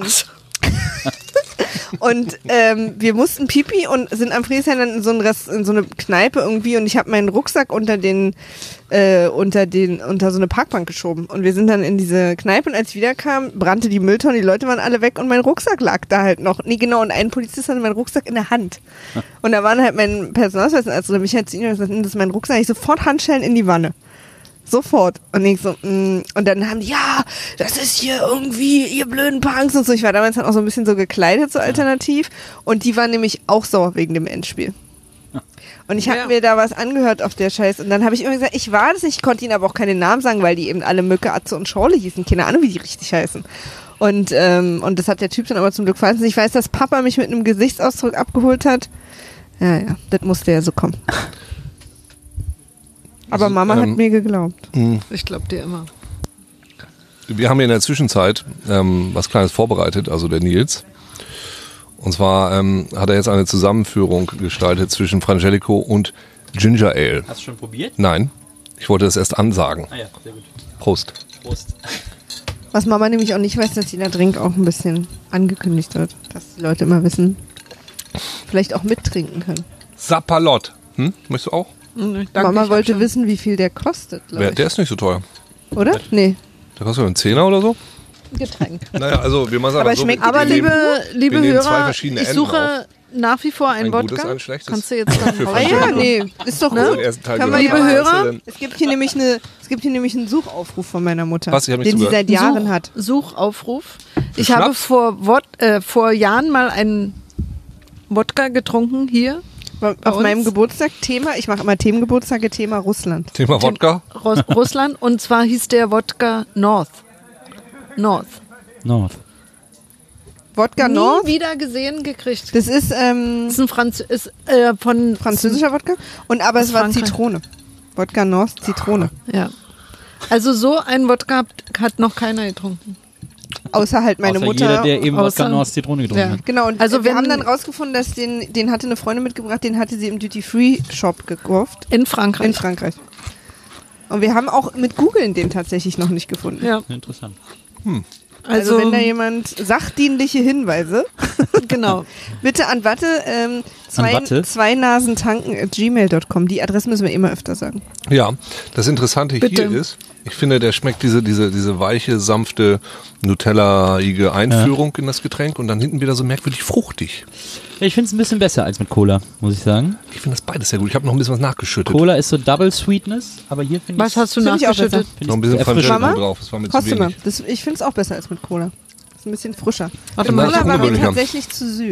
und ähm, wir mussten Pipi und sind am Friedrichshain dann in so, ein Rest, in so eine Kneipe irgendwie und ich habe meinen Rucksack unter den, äh, unter den, unter so eine Parkbank geschoben. Und wir sind dann in diese Kneipe und als ich wiederkam, brannte die Mülltonne, die Leute waren alle weg und mein Rucksack lag da halt noch. Nee, genau, und ein Polizist hatte meinen Rucksack in der Hand. Und da waren halt mein Personalausweis, also mich hat zu ihm gesagt, das ist mein Rucksack, ich sofort Handschellen in die Wanne. Sofort. Und ich so, mm, und dann haben die, ja, das ist hier irgendwie, ihr blöden Punks und so. Ich war damals dann auch so ein bisschen so gekleidet, so alternativ. Und die waren nämlich auch sauer wegen dem Endspiel. Und ich habe Ja. mir da was angehört auf der Scheiß. Und dann habe ich immer gesagt, ich war das nicht, ich konnte ihnen aber auch keine Namen sagen, weil die eben alle Mücke, Atze und Schorle hießen. Keine Ahnung, wie die richtig heißen. Und, ähm, und das hat der Typ dann aber zum Glück verstanden. Ich weiß, dass Papa mich mit einem Gesichtsausdruck abgeholt hat. Ja, ja, das musste ja so kommen. Aber Mama ähm, hat mir geglaubt. Ich glaube dir immer. Wir haben hier in der Zwischenzeit ähm, was Kleines vorbereitet, also der Nils. Und zwar ähm, hat er jetzt eine Zusammenführung gestaltet zwischen Frangelico und Ginger Ale. Hast du schon probiert? Nein, ich wollte das erst ansagen. Ah ja, sehr gut. Prost. Prost. Was Mama nämlich auch nicht weiß, dass jeder Drink auch ein bisschen angekündigt wird. Dass die Leute immer wissen, vielleicht auch mittrinken können. Sapalot. Hm? Möchtest du auch? Danke, Mama ich wollte hab schon- wissen, wie viel der kostet, Der, glaube ich. der ist nicht so teuer. Oder? Nee. Der kostet einen Zehner oder so. Getränk. Naja, also wir machen es Aber einfach so. schmeckt wir Aber nehmen- liebe, liebe wir nehmen zwei Hörer, verschiedene ich Enden suche nach wie vor einen Ein gutes, Wodka. ein schlechtes. Kannst du jetzt dann Für Ah raus- ja, nee, ist doch Den gut. ersten Teil Kann man gehört. Liebe ja Was Hörer, ist denn- Es gibt hier nämlich eine, es gibt hier nämlich einen Suchaufruf von meiner Mutter, Was? Ich hab nicht den sie zugehört. seit Jahren Such, hat. Suchaufruf. Ich Schnaps? habe vor, Wod äh, vor Jahren mal einen Wodka getrunken hier. Auf uns? meinem Geburtstag Thema, ich mache immer Themengeburtstage, Thema Russland. Thema Wodka. Russ Russland. Und zwar hieß der Wodka North. North. North. Wodka Nie North, wieder gesehen gekriegt. das ist ähm, Das ist ein Franz ist, äh, von französischer Wodka, und aber es Aus war Frankreich. Zitrone. Wodka North, Zitrone. Ja. Also so ein Wodka hat, hat noch keiner getrunken. Außer halt meine Außer Mutter. jeder, der eben außer- Wodka North Zitrone getrunken Ja. hat. Genau, und Also also wir wenn- haben dann rausgefunden, dass den, den hatte eine Freundin mitgebracht, den hatte sie im Duty-Free-Shop gekauft. In Frankreich. In Frankreich. Und wir haben auch mit Googeln den tatsächlich noch nicht gefunden. Ja. Interessant. Also, Also, wenn da jemand sachdienliche Hinweise, genau. bitte an Watte, ähm, zwei, An Watte? zwei Nasen tanken at gmail dot com. Die Adresse müssen wir immer öfter sagen. Ja, das Interessante Bitte. hier ist, ich finde, der schmeckt diese, diese, diese weiche, sanfte, Nutella-ige Einführung in das Getränk und dann hinten wieder so merkwürdig fruchtig. Ich finde es ein bisschen besser als mit Cola, muss ich sagen. Ich finde das beides sehr gut. Ich habe noch ein bisschen was nachgeschüttet. Cola ist so Double Sweetness, aber hier finde ich Was hast du Finde ich auch nachgeschüttet? find Noch ein ich's bisschen erfrischend. Frangelico Mama? drauf. Das war mir zu Koste mal. wenig. Das, ich finde es auch besser als mit Cola. Ist ein bisschen frischer. Warte Mit mal, das Cola ist war mir ungewöhnlicher. tatsächlich zu süß.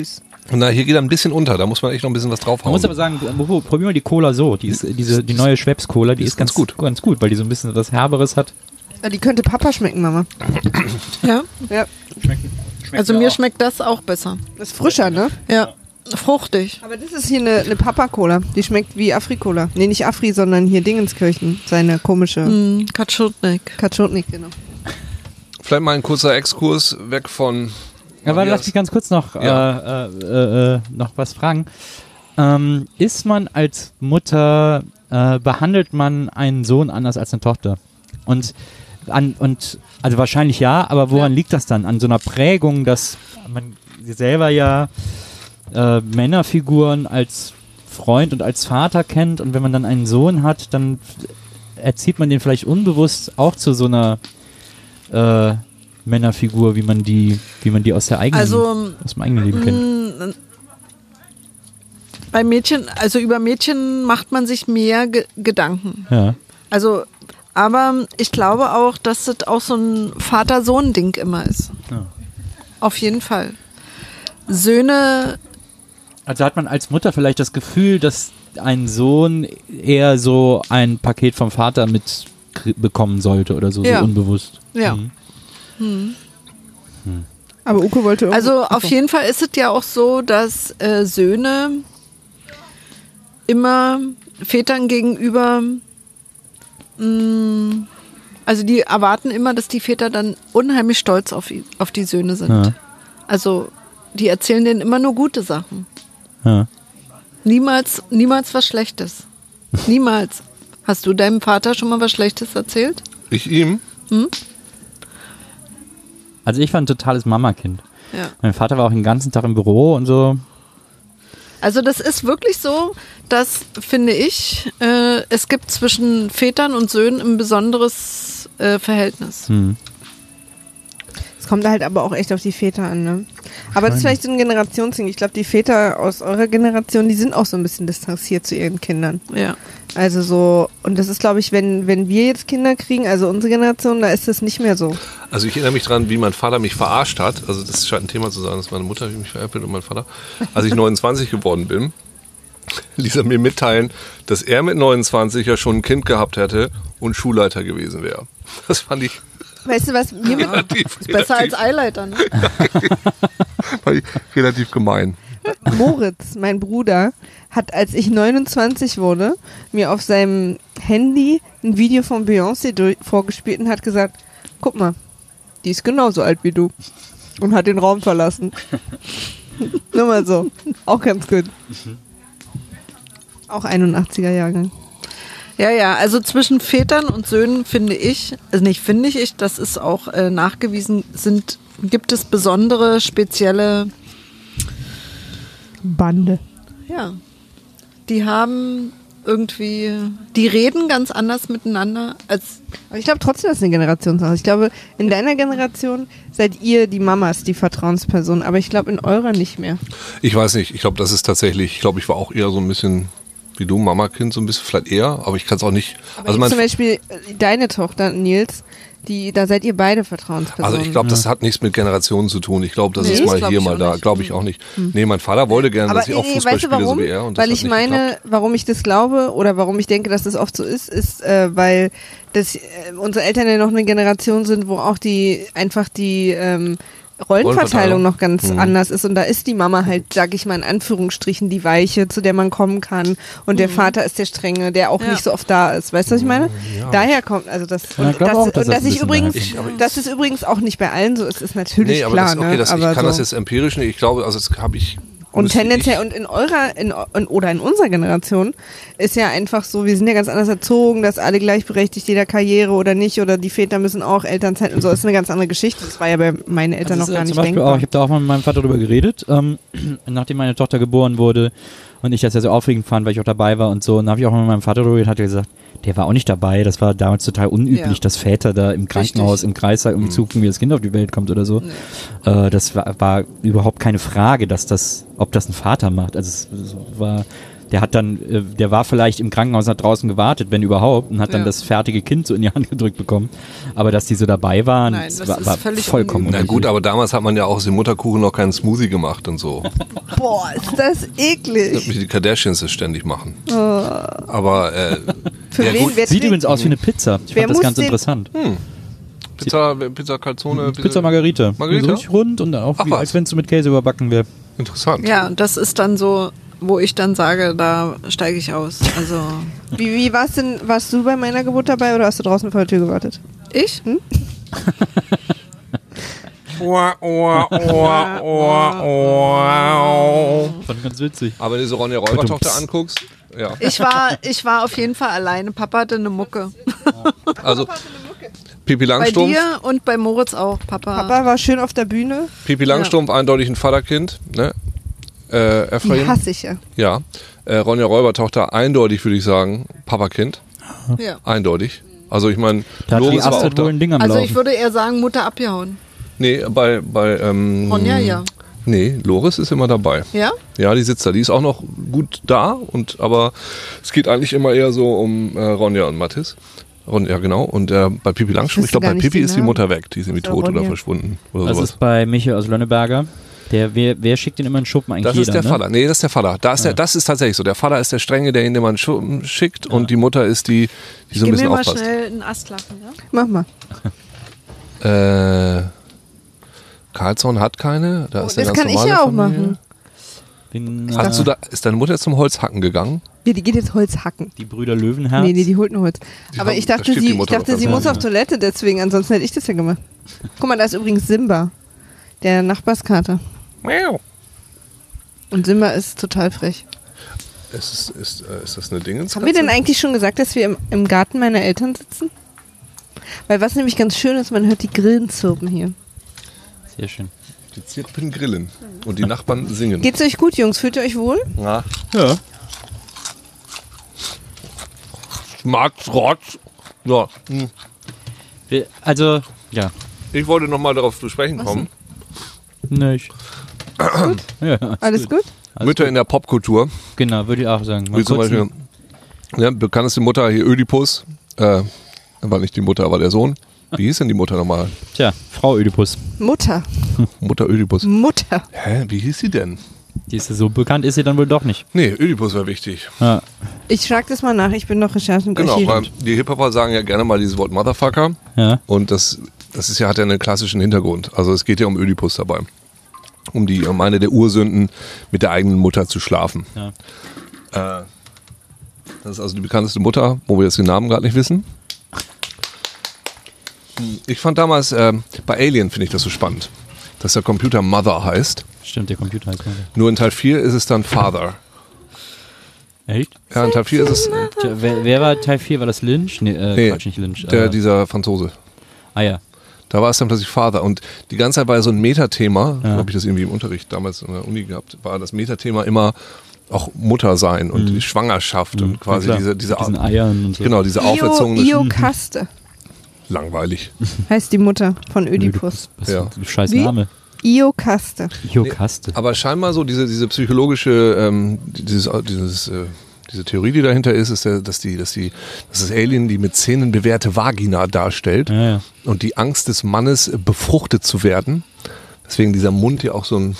Na, hier geht er ein bisschen unter, da muss man echt noch ein bisschen was Man draufhauen. muss aber sagen, probier mal die Cola so. Die ist, diese, die neue Schweppes-Cola, die, die ist, ist ganz, ganz gut. Ganz gut, weil die so ein bisschen was Herberes hat. Ja, die könnte Papa schmecken, Mama. Ja. Ja. Schmeckt, schmeckt Also mir auch. Schmeckt das auch besser. Das ist frischer, ne? Ja. Fruchtig. Aber das ist hier eine, eine Papa-Cola. Die schmeckt wie Afri-Cola. Nee, nicht Afri, sondern hier Dingenskirchen. Seine komische. Mm, Katschutnik. Katschutnik, genau. Vielleicht mal ein kurzer Exkurs weg von... Ja, warte, lass mich ganz kurz noch, ja. äh, äh, äh, noch was fragen. Ähm, ist man als Mutter, äh, behandelt man einen Sohn anders als eine Tochter? Und, an, und also wahrscheinlich ja, aber woran ja. liegt das dann? An so einer Prägung, dass man selber ja äh, Männerfiguren als Freund und als Vater kennt und wenn man dann einen Sohn hat, dann erzieht man den vielleicht unbewusst auch zu so einer äh, Männerfigur, wie man die, wie man die aus der eigenen, also, aus dem eigenen Leben kennt. Bei Mädchen, also über Mädchen macht man sich mehr ge- Gedanken. Ja. Also, aber ich glaube auch, dass das auch so ein Vater-Sohn-Ding immer ist. Ja. Auf jeden Fall. Söhne. Also hat man als Mutter vielleicht das Gefühl, dass ein Sohn eher so ein Paket vom Vater mit bekommen sollte oder so, ja. so unbewusst. Ja. Mhm. Hm. Hm. Aber Uke wollte irgendwo, Also auf jeden Fall ist es ja auch so, dass äh, Söhne immer Vätern gegenüber, mh, also die erwarten immer, dass die Väter dann unheimlich stolz auf, auf die Söhne sind. Ja. Also die erzählen denen immer nur gute Sachen. Ja. Niemals, niemals was Schlechtes. Niemals. Hast du deinem Vater schon mal was Schlechtes erzählt? Ich ihm? Hm? Also ich war ein totales Mamakind. Ja. Mein Vater war auch den ganzen Tag im Büro und so. Also das ist wirklich so, dass, finde ich, äh, es gibt zwischen Vätern und Söhnen ein besonderes äh, Verhältnis. Hm. Es kommt halt aber auch echt auf die Väter an, ne? Aber das ist vielleicht so ein Generationsding. Ich glaube, die Väter aus eurer Generation, die sind auch so ein bisschen distanziert zu ihren Kindern. Ja. Also so, und das ist, glaube ich, wenn, wenn wir jetzt Kinder kriegen, also unsere Generation, da ist das nicht mehr so. Also ich erinnere mich dran, wie mein Vater mich verarscht hat. Also das scheint ein Thema zu sein, dass meine Mutter mich veräppelt und mein Vater. Als ich neunundzwanzig geworden bin, ließ er mir mitteilen, dass er mit neunundzwanzig ja schon ein Kind gehabt hätte und Schulleiter gewesen wäre. Das fand ich... Weißt du was? Mir Ja, relativ, ist besser relativ, als Eileiter, ne? Fand ich relativ gemein. Moritz, mein Bruder, hat, als ich neunundzwanzig wurde, mir auf seinem Handy ein Video von Beyoncé durch, vorgespielt und hat gesagt, guck mal, die ist genauso alt wie du. Und hat den Raum verlassen. Nur mal so. Auch ganz gut. Auch einundachtziger Jahrgang. Ja, ja, also zwischen Vätern und Söhnen finde ich, also nicht finde ich, ich, das ist auch äh, nachgewiesen, sind, gibt es besondere, spezielle Bande. Ja, die haben irgendwie, die reden ganz anders miteinander als... Aber ich glaube trotzdem, das ist eine Generationssache. Ich glaube, in deiner Generation seid ihr die Mamas, die Vertrauensperson, aber ich glaube in eurer nicht mehr. Ich weiß nicht, ich glaube, das ist tatsächlich, ich glaube, ich war auch eher so ein bisschen... Wie du, Mama-Kind, so ein bisschen, vielleicht eher, aber ich kann es auch nicht. Aber also mein zum Beispiel deine Tochter, Nils, die, da seid ihr beide Vertrauenspersonen. Also ich glaube, das hat nichts mit Generationen zu tun. Ich glaube, das Nee, ist das mal glaub hier, ich mal auch da. nicht. Glaube ich auch nicht. Hm. Nee, mein Vater wollte gerne, Aber dass ich auch nee, Fußball weißt du spiele, warum? so wie er. Und das weil hat ich nicht meine, geklappt. warum ich das glaube oder warum ich denke, dass das oft so ist, ist, äh, weil das, äh, unsere Eltern ja noch eine Generation sind, wo auch die einfach die ähm, Rollenverteilung noch ganz Mhm. anders ist und da ist die Mama halt, sag ich mal in Anführungsstrichen, die Weiche, zu der man kommen kann und der Vater ist der Strenge, der auch Ja. nicht so oft da ist. Weißt du, was ich meine? Ja. Daher kommt, also das, Ja, ich und, glaub das auch, dass und das dass ein ich bisschen übrigens, daher Ich- aber ich- dass es übrigens auch nicht bei allen so ist, ist natürlich Nee, aber klar, das, okay, ne? das, ich aber kann so. das jetzt empirisch nicht. Ich glaube, also das habe ich... Und müsste tendenziell, ich- und in eurer, in, in, oder in unserer Generation ist ja einfach so, wir sind ja ganz anders erzogen, dass alle gleichberechtigt, jeder Karriere oder nicht, oder die Väter müssen auch Elternzeit und so, das ist eine ganz andere Geschichte. Das war ja bei meinen Eltern Das noch ist, gar äh, nicht zum Beispiel denkbar. auch, ich habe da auch mal mit meinem Vater drüber geredet, ähm, nachdem meine Tochter geboren wurde und ich das ja so aufregend fand, weil ich auch dabei war und so, und dann habe ich auch mal mit meinem Vater drüber geredet, hat er gesagt, der war auch nicht dabei, das war damals total unüblich, Ja. dass Väter da im Krankenhaus, im Kreissaal irgendwie zugucken, wie das Kind auf die Welt kommt oder so. Äh, das war, war überhaupt keine Frage, dass das, ob das ein Vater macht. Also es, es war Der hat dann, äh, der war vielleicht im Krankenhaus nach draußen gewartet, wenn überhaupt, und hat dann Ja. das fertige Kind so in die Hand gedrückt bekommen. Aber dass die so dabei waren, Nein, das das war, ist war völlig vollkommen Na gut, aber damals hat man ja auch aus dem Mutterkuchen noch keinen Smoothie gemacht und so. Boah, ist das eklig. Wie die Kardashians es ständig machen. Aber äh, Für ja, wen gut, wird Sieht wen- übrigens aus wie eine Pizza. Ich Wer fand das muss ganz den- interessant. Pizza, Pizza Calzone. Pizza Margarita. Margarita? So richtig rund und auch Ach wie, was. als wenn es so mit Käse überbacken wäre. Interessant. Ja, und das ist dann so, wo ich dann sage, da steige ich aus. Also Wie, wie war's denn, warst du bei meiner Geburt dabei oder hast du draußen vor der Tür gewartet? ich? Hm? Fand ganz witzig. Aber wenn du so Ronja Räubertochter anguckst, ja. Ich war, ich war auf jeden Fall alleine. Papa hatte eine Mucke. Also Pipi Bei Langstrumpf, dir und bei Moritz auch, Papa. Papa war schön auf der Bühne. Pipi Langstrumpf eindeutig ein Vaterkind, ne? Äh, Die Ephraim, hasse ich ja. ja. Äh, Ronja Räubertochter eindeutig, würde ich sagen, Papakind, Ja. eindeutig. Also ich meine, Da hat die Loris war auch Astrid da. wohl ein Ding am Also Laufen. ich würde eher sagen, Mutter abgehauen. Nee, bei, bei ähm, Ronja, ja. Nee, Loris ist immer dabei. Ja? Ja, die sitzt da. Die ist auch noch gut da, und aber es geht eigentlich immer eher so um äh, Ronja und Mathis. Ron, ja, genau. Und äh, bei Pipi Langstrumpf, ich wüsste glaube, gar bei nicht Pipi den ist die Namen. Mutter weg. Die ist irgendwie Das ist tot oder Ronja. verschwunden oder Das sowas. ist bei Michael aus Lönneberger. Der, wer, wer schickt den immer in Schuppen? Eigentlich Das ist jeder, der ne? Vater. Nee, das ist der Vater. Da ist der, das ist tatsächlich so. Der Vater ist der Strenge, der ihn immer in Schuppen schickt, und die Mutter ist die, die so ein Gib bisschen mir mal aufpasst. schnell einen Astlachen, ja? Mach mal. Äh, Karlsson hat keine. Da Oh, ist eine das ganz kann ich normale ja auch Familie. machen. Bin, Hast äh, du da, ist deine Mutter jetzt zum Holzhacken gegangen? Ja, die geht jetzt Holz hacken. die Brüder Löwenherz? Nee, nee, die holt nur Holz. Die Aber haben- ich da dachte, steht die sie, ich Mutter dachte, doch sie ganz muss nah. auf Toilette, deswegen, ansonsten hätte ich das ja gemacht. Guck mal, da ist übrigens Simba, der Nachbarskater. Miau. Und Simba ist total frech. Ist, ist, ist, äh, ist das eine Dingens? Haben wir denn eigentlich schon gesagt, dass wir im, im Garten meiner Eltern sitzen? Weil was nämlich ganz schön ist, man hört die Grillen zirpen hier. Sehr schön. Die Zirpen grillen und die Nachbarn singen. Geht's euch gut, Jungs? Fühlt ihr euch wohl? Ja. Ja. Schmeckt Rotz. Ja. hm. Wir, also, ja. Ich wollte nochmal darauf zu sprechen kommen. Nicht. Ja, Alles gut? Alles Mütter gut. in der Popkultur. Genau, würde ich auch sagen. Mal Wie zum kurz Beispiel, ja, bekannteste Mutter hier Ödipus. Äh, war nicht die Mutter, aber der Sohn. Wie hieß denn die Mutter nochmal? Tja, Frau Ödipus. Mutter. Mutter Ödipus. Mutter. Hä, wie hieß sie denn? Die ist so bekannt, ist sie dann wohl doch nicht. Nee, Ödipus war wichtig. Ja. Ich schlag das mal nach, ich bin noch Recherchen und Genau, weil Archiv. die Hip-Hopper sagen ja gerne mal dieses Wort Motherfucker. Ja. Und das, das ist ja, hat ja einen klassischen Hintergrund. Also es geht ja um Ödipus dabei. Um die, um eine der Ursünden, mit der eigenen Mutter zu schlafen. Ja. Äh, das ist also die bekannteste Mutter, wo wir jetzt den Namen gerade nicht wissen. Ich fand damals, äh, bei Alien finde ich das so spannend, dass der Computer Mother heißt. Stimmt, der Computer heißt Mother. Nur in Teil vier ist es dann Father. Echt? Ja, in Teil vier ist es Tja, wer, wer war Teil vier? War das Lynch? Nee, äh, Nee, Quatsch, nicht Lynch. der, äh, dieser Franzose. ah ja. Da war es dann plötzlich Father. Und die ganze Zeit war ja so ein Metathema, Ja. so habe ich das irgendwie im Unterricht damals in der Uni gehabt, war das Metathema immer auch Mutter sein und die Schwangerschaft und quasi Ja, klar. diese, diese, Mit diesen Eiern und so. genau, diese Io, auferzogene Iokaste langweilig. heißt die Mutter von Ödipus. Was Ja. für ein scheiß Wie? Name. Iokaste. Iokaste. Aber scheinbar so diese, diese psychologische, ähm, dieses, dieses, äh, diese Theorie, die dahinter ist, ist, ja, dass die, dass die, dass das Alien die mit Zähnen bewehrte Vagina darstellt Ja, ja. und die Angst des Mannes, befruchtet zu werden. Deswegen dieser Mund ja auch so ein.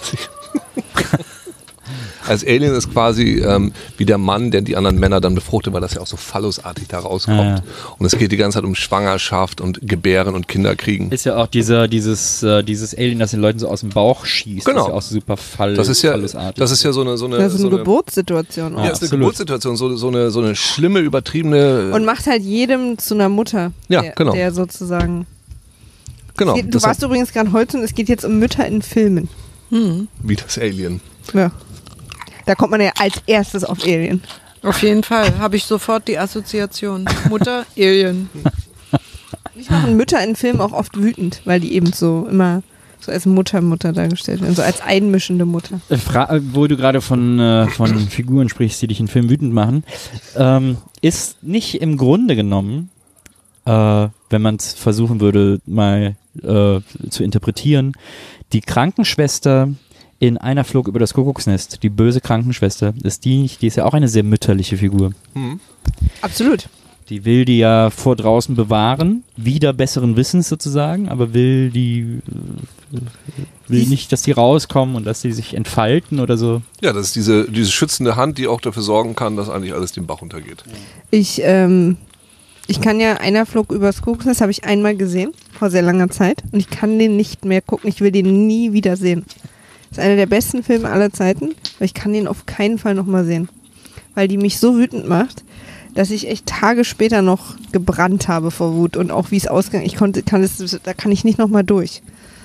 Als Alien ist quasi ähm, wie der Mann, der die anderen Männer dann befruchtet, weil das ja auch so phallusartig da rauskommt. Ja, ja. Und es geht die ganze Zeit um Schwangerschaft und Gebären und Kinderkriegen. Ist ja auch dieser, dieses, äh, dieses Alien, das den Leuten so aus dem Bauch schießt. Genau. Das ist ja auch super fall, Das ist ja, phallusartig. das ist ja so eine, so eine, Das ist so eine eine Geburtssituation. Ja, auch. ist eine absolut. Geburtssituation, so, so, eine, so eine schlimme, übertriebene. Und macht halt jedem zu einer Mutter. Ja, der, genau. Der sozusagen. genau, Es geht, du das warst übrigens gerade heute und es geht jetzt um Mütter in Filmen. wie das Alien. Ja. Da kommt man ja als erstes auf Alien. Auf jeden Fall habe ich sofort die Assoziation. Mutter, Alien. Mich machen Mütter in Filmen auch oft wütend, weil die eben so immer so als Mutter, Mutter dargestellt werden. So als einmischende Mutter. Äh, Fra wo du gerade von, äh, von Figuren sprichst, die dich in Filmen wütend machen, ähm, ist nicht im Grunde genommen, äh, wenn man es versuchen würde, mal äh, zu interpretieren, die Krankenschwester in Einer flog über das Kuckucksnest, die böse Krankenschwester, ist die, die ist ja auch eine sehr mütterliche Figur. Hm. Absolut. Die will die ja vor draußen bewahren, wieder besseren Wissens sozusagen, aber will die äh, will nicht, dass die rauskommen und dass die sich entfalten oder so. Ja, das ist diese, diese schützende Hand, die auch dafür sorgen kann, dass eigentlich alles den Bach runtergeht. Ich, ähm, ich kann ja Einer flog übers Kuckucksnest, habe ich einmal gesehen, vor sehr langer Zeit. Und ich kann den nicht mehr gucken, ich will den nie wieder sehen. Das ist einer der besten Filme aller Zeiten, aber ich kann den auf keinen Fall nochmal sehen. Weil die mich so wütend macht, dass ich echt Tage später noch gebrannt habe vor Wut und auch wie es ausgegangen ist. Ich konnte, kann es, da kann ich nicht nochmal durch.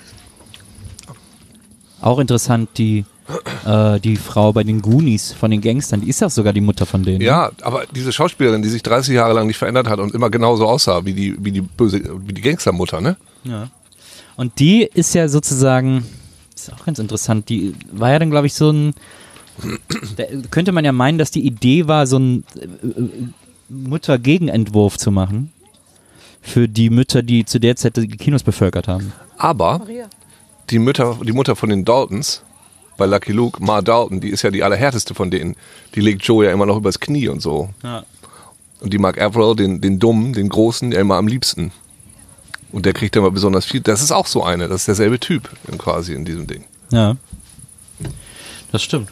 Auch interessant, die, äh, die Frau bei den Goonies von den Gangstern, die ist ja sogar die Mutter von denen. Ja, aber diese Schauspielerin, die sich dreißig Jahre lang nicht verändert hat und immer genauso aussah wie die, wie die böse, wie die Gangstermutter, ne? Ja. Und die ist ja sozusagen, ist auch ganz interessant, die war ja dann, glaube ich, so ein, da könnte man ja meinen, dass die Idee war, so einen äh, Mutter-Gegenentwurf zu machen für die Mütter, die zu der Zeit die Kinos bevölkert haben. Aber die Mütter, die Mutter von den Daltons, bei Lucky Luke, Ma Dalton, die ist ja die allerhärteste von denen. Die legt Joe ja immer noch übers Knie und so. Ja. Und die mag Avril, den, den Dummen, den Großen, ja immer am liebsten. Und der kriegt immer besonders viel. Das ist auch so eine, das ist derselbe Typ quasi in diesem Ding. Ja, das stimmt.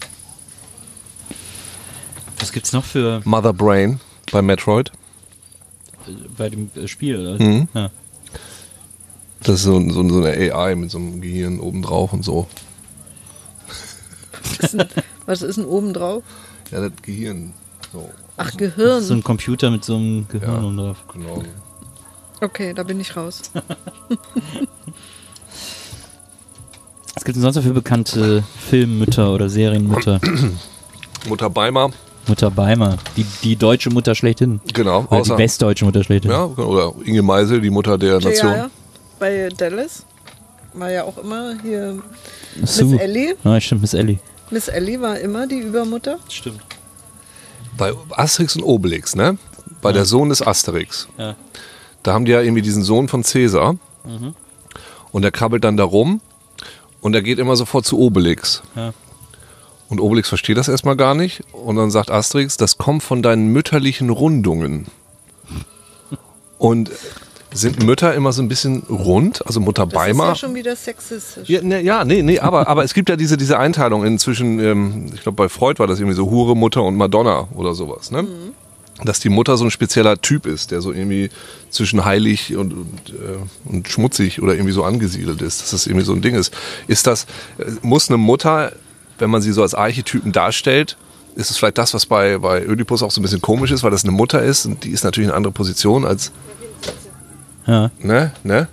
Was gibt's noch für Mother Brain bei Metroid. bei dem Spiel? Oder? Mhm. Ja. Das ist so, so, so eine A I mit so einem Gehirn obendrauf und so. Was ist denn oben drauf? Ja, das Gehirn. So. Ach, Gehirn. So ein Computer mit so einem Gehirn Ja. oben drauf. Genau. Okay, da bin ich raus. Was gibt es sonst noch für bekannte Filmmütter oder Serienmütter? Mutter Beimer. Mutter Beimer, die, die deutsche Mutter schlechthin. Genau. Oder die westdeutsche Mutter schlechthin. Ja, oder Inge Meisel, die Mutter der Nation. Ja, ja. Bei Dallas war ja auch immer hier Sue. Miss Ellie. Ja, stimmt, Miss Ellie. Miss Ellie war immer die Übermutter. Stimmt. Bei Asterix und Obelix, ne? Bei Ja. der Sohn des Asterix. Ja. Da haben die ja irgendwie diesen Sohn von Cäsar. Mhm. Und der krabbelt dann da rum. Und er geht immer sofort zu Obelix. Ja. Und Obelix versteht das erstmal gar nicht. Und dann sagt Asterix, das kommt von deinen mütterlichen Rundungen. Und sind Mütter immer so ein bisschen rund? Also Mutter Das Beimer. ist ja schon wieder sexistisch. Ja, ne, ja, nee, nee, aber, aber es gibt ja diese, diese Einteilung inzwischen, ähm, ich glaube bei Freud war das irgendwie so Hure, Mutter und Madonna oder sowas, ne? Mhm. Dass die Mutter so ein spezieller Typ ist, der so irgendwie zwischen heilig und, und, äh, und schmutzig oder irgendwie so angesiedelt ist, dass das irgendwie so ein Ding ist. Ist das, äh, muss eine Mutter, wenn man sie so als Archetypen darstellt, ist es vielleicht das, was bei, bei Ödipus auch so ein bisschen komisch ist, weil das eine Mutter ist und die ist natürlich eine andere Position als, Ja. ne, ne?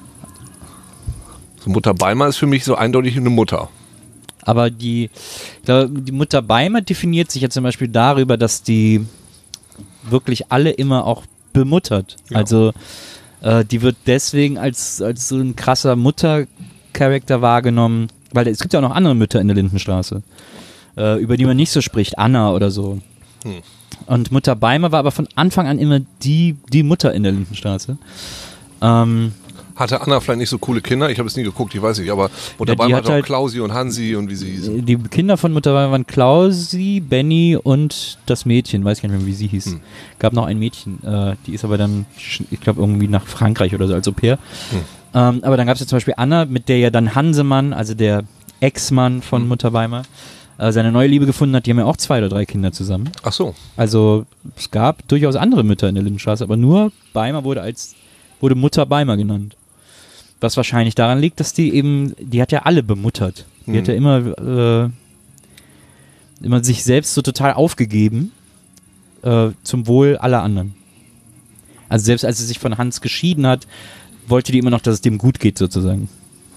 So Mutter Beimer ist für mich so eindeutig eine Mutter. Aber die, ich glaube, die Mutter Beimer definiert sich ja zum Beispiel darüber, dass die wirklich alle immer auch bemuttert. Ja. Also äh, die wird deswegen als, als so ein krasser Muttercharakter wahrgenommen, weil es gibt ja auch noch andere Mütter in der Lindenstraße, äh, über die man nicht so spricht, Anna oder so. Hm. Und Mutter Beimer war aber von Anfang an immer die, die Mutter in der Lindenstraße. Ähm, Hatte Anna vielleicht nicht so coole Kinder? Ich habe es nie geguckt, ich weiß nicht, aber Mutter Ja, die Beimer hat hatte auch halt- Klausi und Hansi und wie sie hießen. Die Kinder von Mutter Beimer waren Klausi, Benny und das Mädchen, weiß ich gar nicht mehr, wie sie hieß. Hm. Gab noch ein Mädchen, äh, die ist aber dann, sch- ich glaube, irgendwie nach Frankreich oder so als Au pair. Hm. Ähm, aber dann gab es ja zum Beispiel Anna, mit der ja dann Hansemann, also der Ex-Mann von Hm. Mutter Beimer, äh, seine neue Liebe gefunden hat. Die haben ja auch zwei oder drei Kinder zusammen. Ach so. Also es gab durchaus andere Mütter in der Lindenstraße, aber nur Beimer wurde als wurde Mutter Beimer genannt. Was wahrscheinlich daran liegt, dass die eben, die hat ja alle bemuttert. Die Mhm. hat ja immer, äh, immer sich selbst so total aufgegeben äh, zum Wohl aller anderen. Also selbst als sie sich von Hans geschieden hat, wollte die immer noch, dass es dem gut geht sozusagen.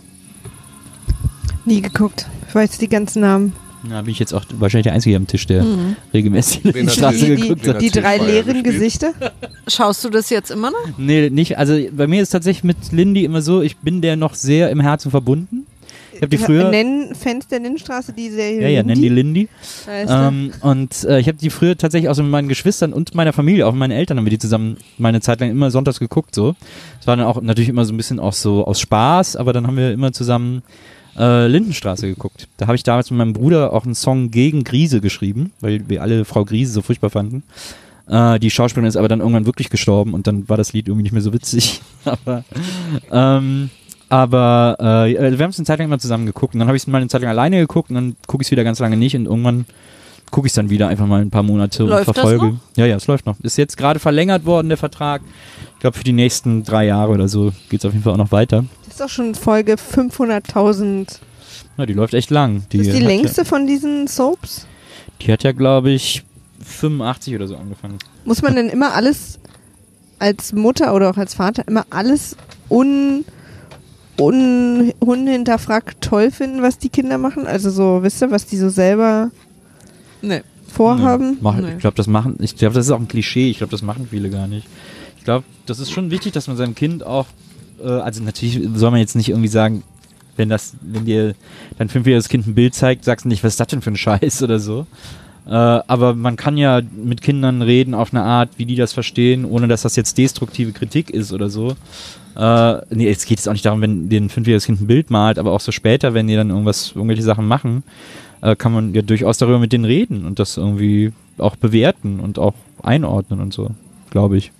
Nie geguckt. Ich weiß die ganzen Namen. Da bin ich jetzt auch wahrscheinlich der Einzige am Tisch, der regelmäßig die Wen hat Straße sie- Die, geguckt die, hat. die drei Feuer leeren gespielt? Gesichter. Schaust du das jetzt immer noch? Nee, nicht. Also bei mir ist tatsächlich mit Lindy immer so, ich bin der noch sehr im Herzen verbunden. Ich habe die früher... Nennen Fans der Lindenstraße die Serie Ja, ja, nennen die Lindy. Weißt du? Ähm, und äh, ich habe die früher tatsächlich auch so mit meinen Geschwistern und meiner Familie, auch mit meinen Eltern, haben wir die zusammen meine Zeit lang immer sonntags geguckt. So. Das war dann auch natürlich immer so ein bisschen auch so aus Spaß, aber dann haben wir immer zusammen äh, äh, Lindenstraße geguckt. Da habe ich damals mit meinem Bruder auch einen Song gegen Griese geschrieben, weil wir alle Frau Griese so furchtbar fanden. Äh, die Schauspielerin ist aber dann irgendwann wirklich gestorben und dann war das Lied irgendwie nicht mehr so witzig. aber ähm, aber äh, wir haben es eine Zeit lang immer zusammen geguckt und dann habe ich es mal eine Zeit lang alleine geguckt und dann gucke ich es wieder ganz lange nicht und irgendwann gucke ich es dann wieder einfach mal ein paar Monate Läuft und verfolge. das noch? Ja, ja, es läuft noch. Ist jetzt gerade verlängert worden, der Vertrag. Ich glaube, für die nächsten drei Jahre oder so geht es auf jeden Fall auch noch weiter. Das ist doch schon Folge fünfhunderttausend. Ja, die läuft echt lang. Die Das ist die hat längste von diesen Soaps? Ja, die hat ja, glaube ich, fünfundachtzig oder so angefangen. Muss man denn immer alles als Mutter oder auch als Vater immer alles un, un, unhinterfragt toll finden, was die Kinder machen? Also so, wisst ihr, was die so selber Nee. vorhaben? Mach, Nee. Ich glaube, das machen, ich glaube, das ist auch ein Klischee. Ich glaube, das machen viele gar nicht. Ich glaube, das ist schon wichtig, dass man seinem Kind auch, äh, also natürlich soll man jetzt nicht irgendwie sagen, wenn das, wenn dir dein fünfjähriges Kind ein Bild zeigt, sagst du nicht, was ist das denn für ein Scheiß oder so. Äh, aber man kann ja mit Kindern reden auf eine Art, wie die das verstehen, ohne dass das jetzt destruktive Kritik ist oder so. Äh, nee, es geht jetzt auch nicht darum, wenn dir ein fünfjähriges Kind ein Bild malt, aber auch so später, wenn die dann irgendwas, irgendwelche Sachen machen, äh, kann man ja durchaus darüber mit denen reden und das irgendwie auch bewerten und auch einordnen und so, glaube ich.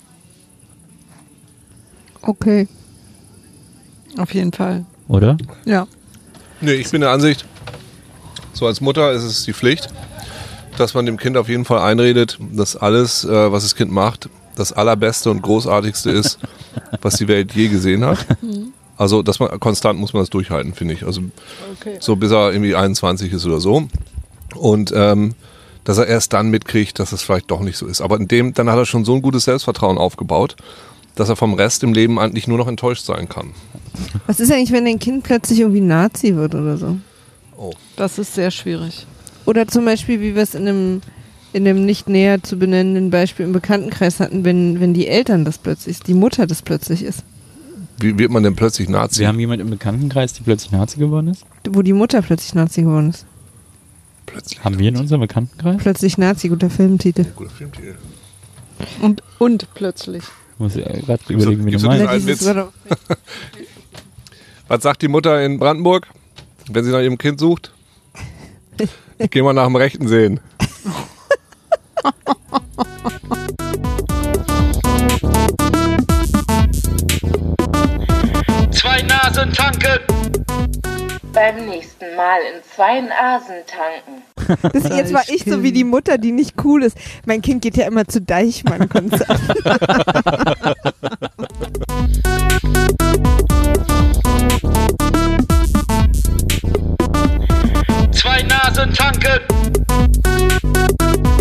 Okay. Auf jeden Fall. Oder? Ja. Nee, ich bin der Ansicht, so als Mutter ist es die Pflicht, dass man dem Kind auf jeden Fall einredet, dass alles, äh, was das Kind macht, das Allerbeste und Großartigste ist, was die Welt je gesehen hat. Also, dass man konstant muss man das durchhalten, finde ich. Also Okay. so bis er irgendwie einundzwanzig ist oder so. Und ähm, dass er erst dann mitkriegt, dass es vielleicht doch nicht so ist. Aber in dem, dann hat er schon so ein gutes Selbstvertrauen aufgebaut, dass er vom Rest im Leben eigentlich nur noch enttäuscht sein kann. Was ist eigentlich, wenn dein Kind plötzlich irgendwie Nazi wird oder so? Oh. Das ist sehr schwierig. Oder zum Beispiel, wie wir es in einem, in einem nicht näher zu benennenden Beispiel im Bekanntenkreis hatten, wenn, wenn die Eltern das plötzlich, die Mutter das plötzlich ist. Wie wird man denn plötzlich Nazi? Wir haben jemanden im Bekanntenkreis, die plötzlich Nazi geworden ist. Wo die Mutter plötzlich Nazi geworden ist. plötzlich Haben wir in unserem Bekanntenkreis? Plötzlich Nazi, guter Filmtitel. Guter Filmtitel. Und, und plötzlich. Muss ich gerade überlegen, wie du gibt's so meinst. diesen Ja, einen dieses Witz. war doch- Was sagt die Mutter in Brandenburg, wenn sie nach ihrem Kind sucht? Ich geh mal nach dem Rechten sehen. Zwei Nasen tanken. Beim nächsten Mal in zwei Nasen tanken. Das, jetzt war ich so wie die Mutter, die nicht cool ist. Mein Kind geht ja immer zu Deichmann-Konzerten. Zwei Nasen tanken.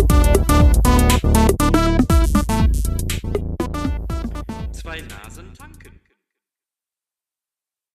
Zwei Nasen tanken.